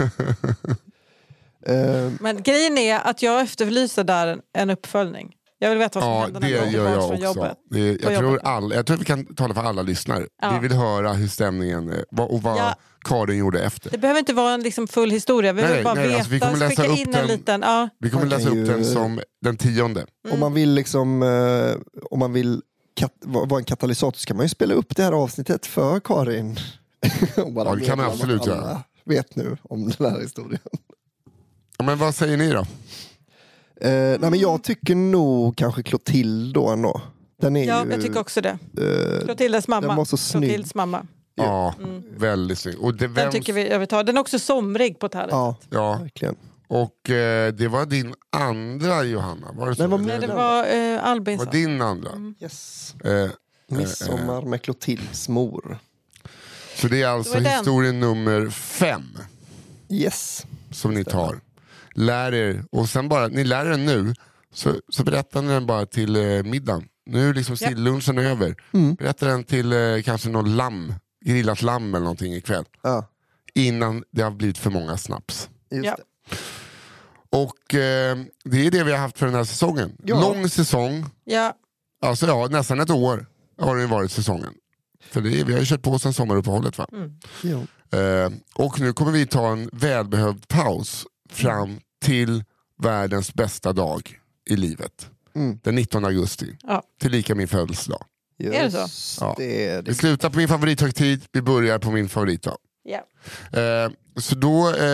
uh, Men grejen är att jag efterlyser där en, en uppföljning. Jag vill veta vad som ja, händer det när jag gör jag från också. jobbet. Det, jag, jobbet. tror all, jag tror vi kan tala för alla lyssnare. Ja. Vi vill höra hur stämningen är och vad ja. Karin gjorde efter. Det behöver inte vara en liksom full historia. Vi nej, vill bara nej, veta. alltså, vi kommer läsa skicka upp in den, en liten... Ja. Vi kommer läsa upp ju, den som den tionde. Mm. Om man vill liksom eh, om man vill kat- vara en katalysator så kan man ju spela upp det här avsnittet för Karin. Ja, det kan man absolut göra. Alla vet nu om den här historien. Ja, men vad säger ni då? Eh, nej men jag tycker nog kanske Clotilde då ändå. Den är ja, ju, jag tycker också det. Eh, Clotildes mamma. Den var så snygg. Clotildes mamma. Ja, mm. väldigt snygg. Och det, den vems... tycker vi övertar. Den är också somrig på det här. Ja, ja, verkligen. Och eh, det var din andra Johanna. Var det så? Nej, var Nej, det var eh, Albinsson. Var din andra? Mm. Yes. Eh, Midsommar med Clotildes mor. Så det är alltså det historien nummer fem. Yes. Som ni tar. Lär er, och sen bara, ni lär er den nu, så, så berättar ni den bara till eh, middagen. Nu är liksom sillunchen ja. över. Mm. Berätta den till eh, kanske någon lamm, grillat lamm eller någonting ikväll. Ja. Innan det har blivit för många snaps. Just ja. det. Och eh, det är det vi har haft för den här säsongen. Ja. Lång säsong. Ja. Alltså ja, nästan ett år har det varit säsongen. För det är, vi har ju kört på sen sommaruppehållet va? Mm. Ja. Eh, och nu kommer vi ta en välbehövd paus fram till världens bästa dag i livet. Mm. Den nittonde augusti. Ja. Till lika min födelsedag. Just är det så? Ja. Det är det. Vi slutar på min favorithögtid, vi börjar på min favoritdag. Ja. Eh, så då eh,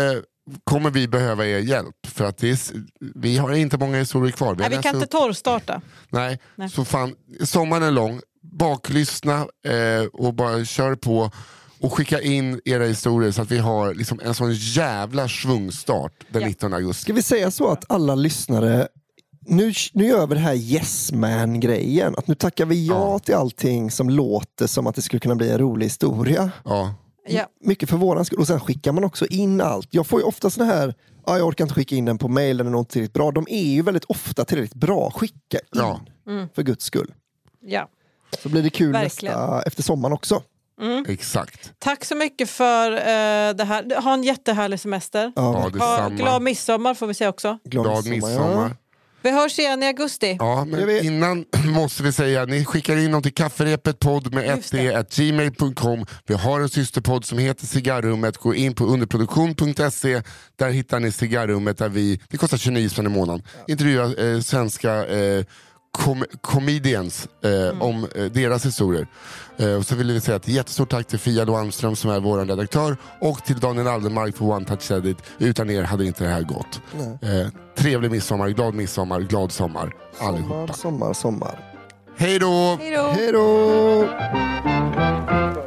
kommer vi behöva er hjälp. För att det är, vi har inte många historier kvar. Vi, Nej, vi kan inte torrstarta. Nej, Nej, så fan, sommaren är lång. Baklyssna eh, och bara kör på. Och skicka in era historier så att vi har liksom en sån jävla svungstart den ja. nittonde augusti. Ska vi säga så att alla lyssnare, nu, nu gör vi det här yes man grejen. Att nu tackar vi ja, ja till allting som låter som att det skulle kunna bli en rolig historia. Ja. Ja. Mycket för våran skull. Och sen skickar man också in allt. Jag får ju ofta såna här, ja, jag orkar inte skicka in den på mail eller något tillräckligt bra. De är ju väldigt ofta tillräckligt bra. Skicka in, Ja. Mm. för guds skull. Ja. Så blir det kul Verkligen. nästa, efter sommaren också. Mm. Exakt. Tack så mycket för uh, det här. Ha en jättehärlig semester. Ja, ha, detsamma. glad midsommar får vi säga också. Glad, Glad midsommar. Ja. Vi hörs igen i augusti. Ja, men vi... innan måste vi säga ni skickar in dem till kafferepet podd med ett d at gmail punkt com. Vi har en systerpodd som heter Cigarrummet. Gå in på underproduktion punkt se. Där hittar ni Cigarrummet där vi, det kostar tjugonio spänn i månaden. Ja. Intervjua eh, svenska eh, com comedians eh, mm. om eh, deras historier. Eh, och så vill vi säga ett jättestort tack till Fia Loanström som är vår redaktör och till Daniel Aldermark för One Touch Edit. Utan er hade inte det här gått. Eh, trevlig midsommar, glad midsommar, glad sommar allihopa. Sommar, sommar, sommar. Hej då! Hej då! Hej då!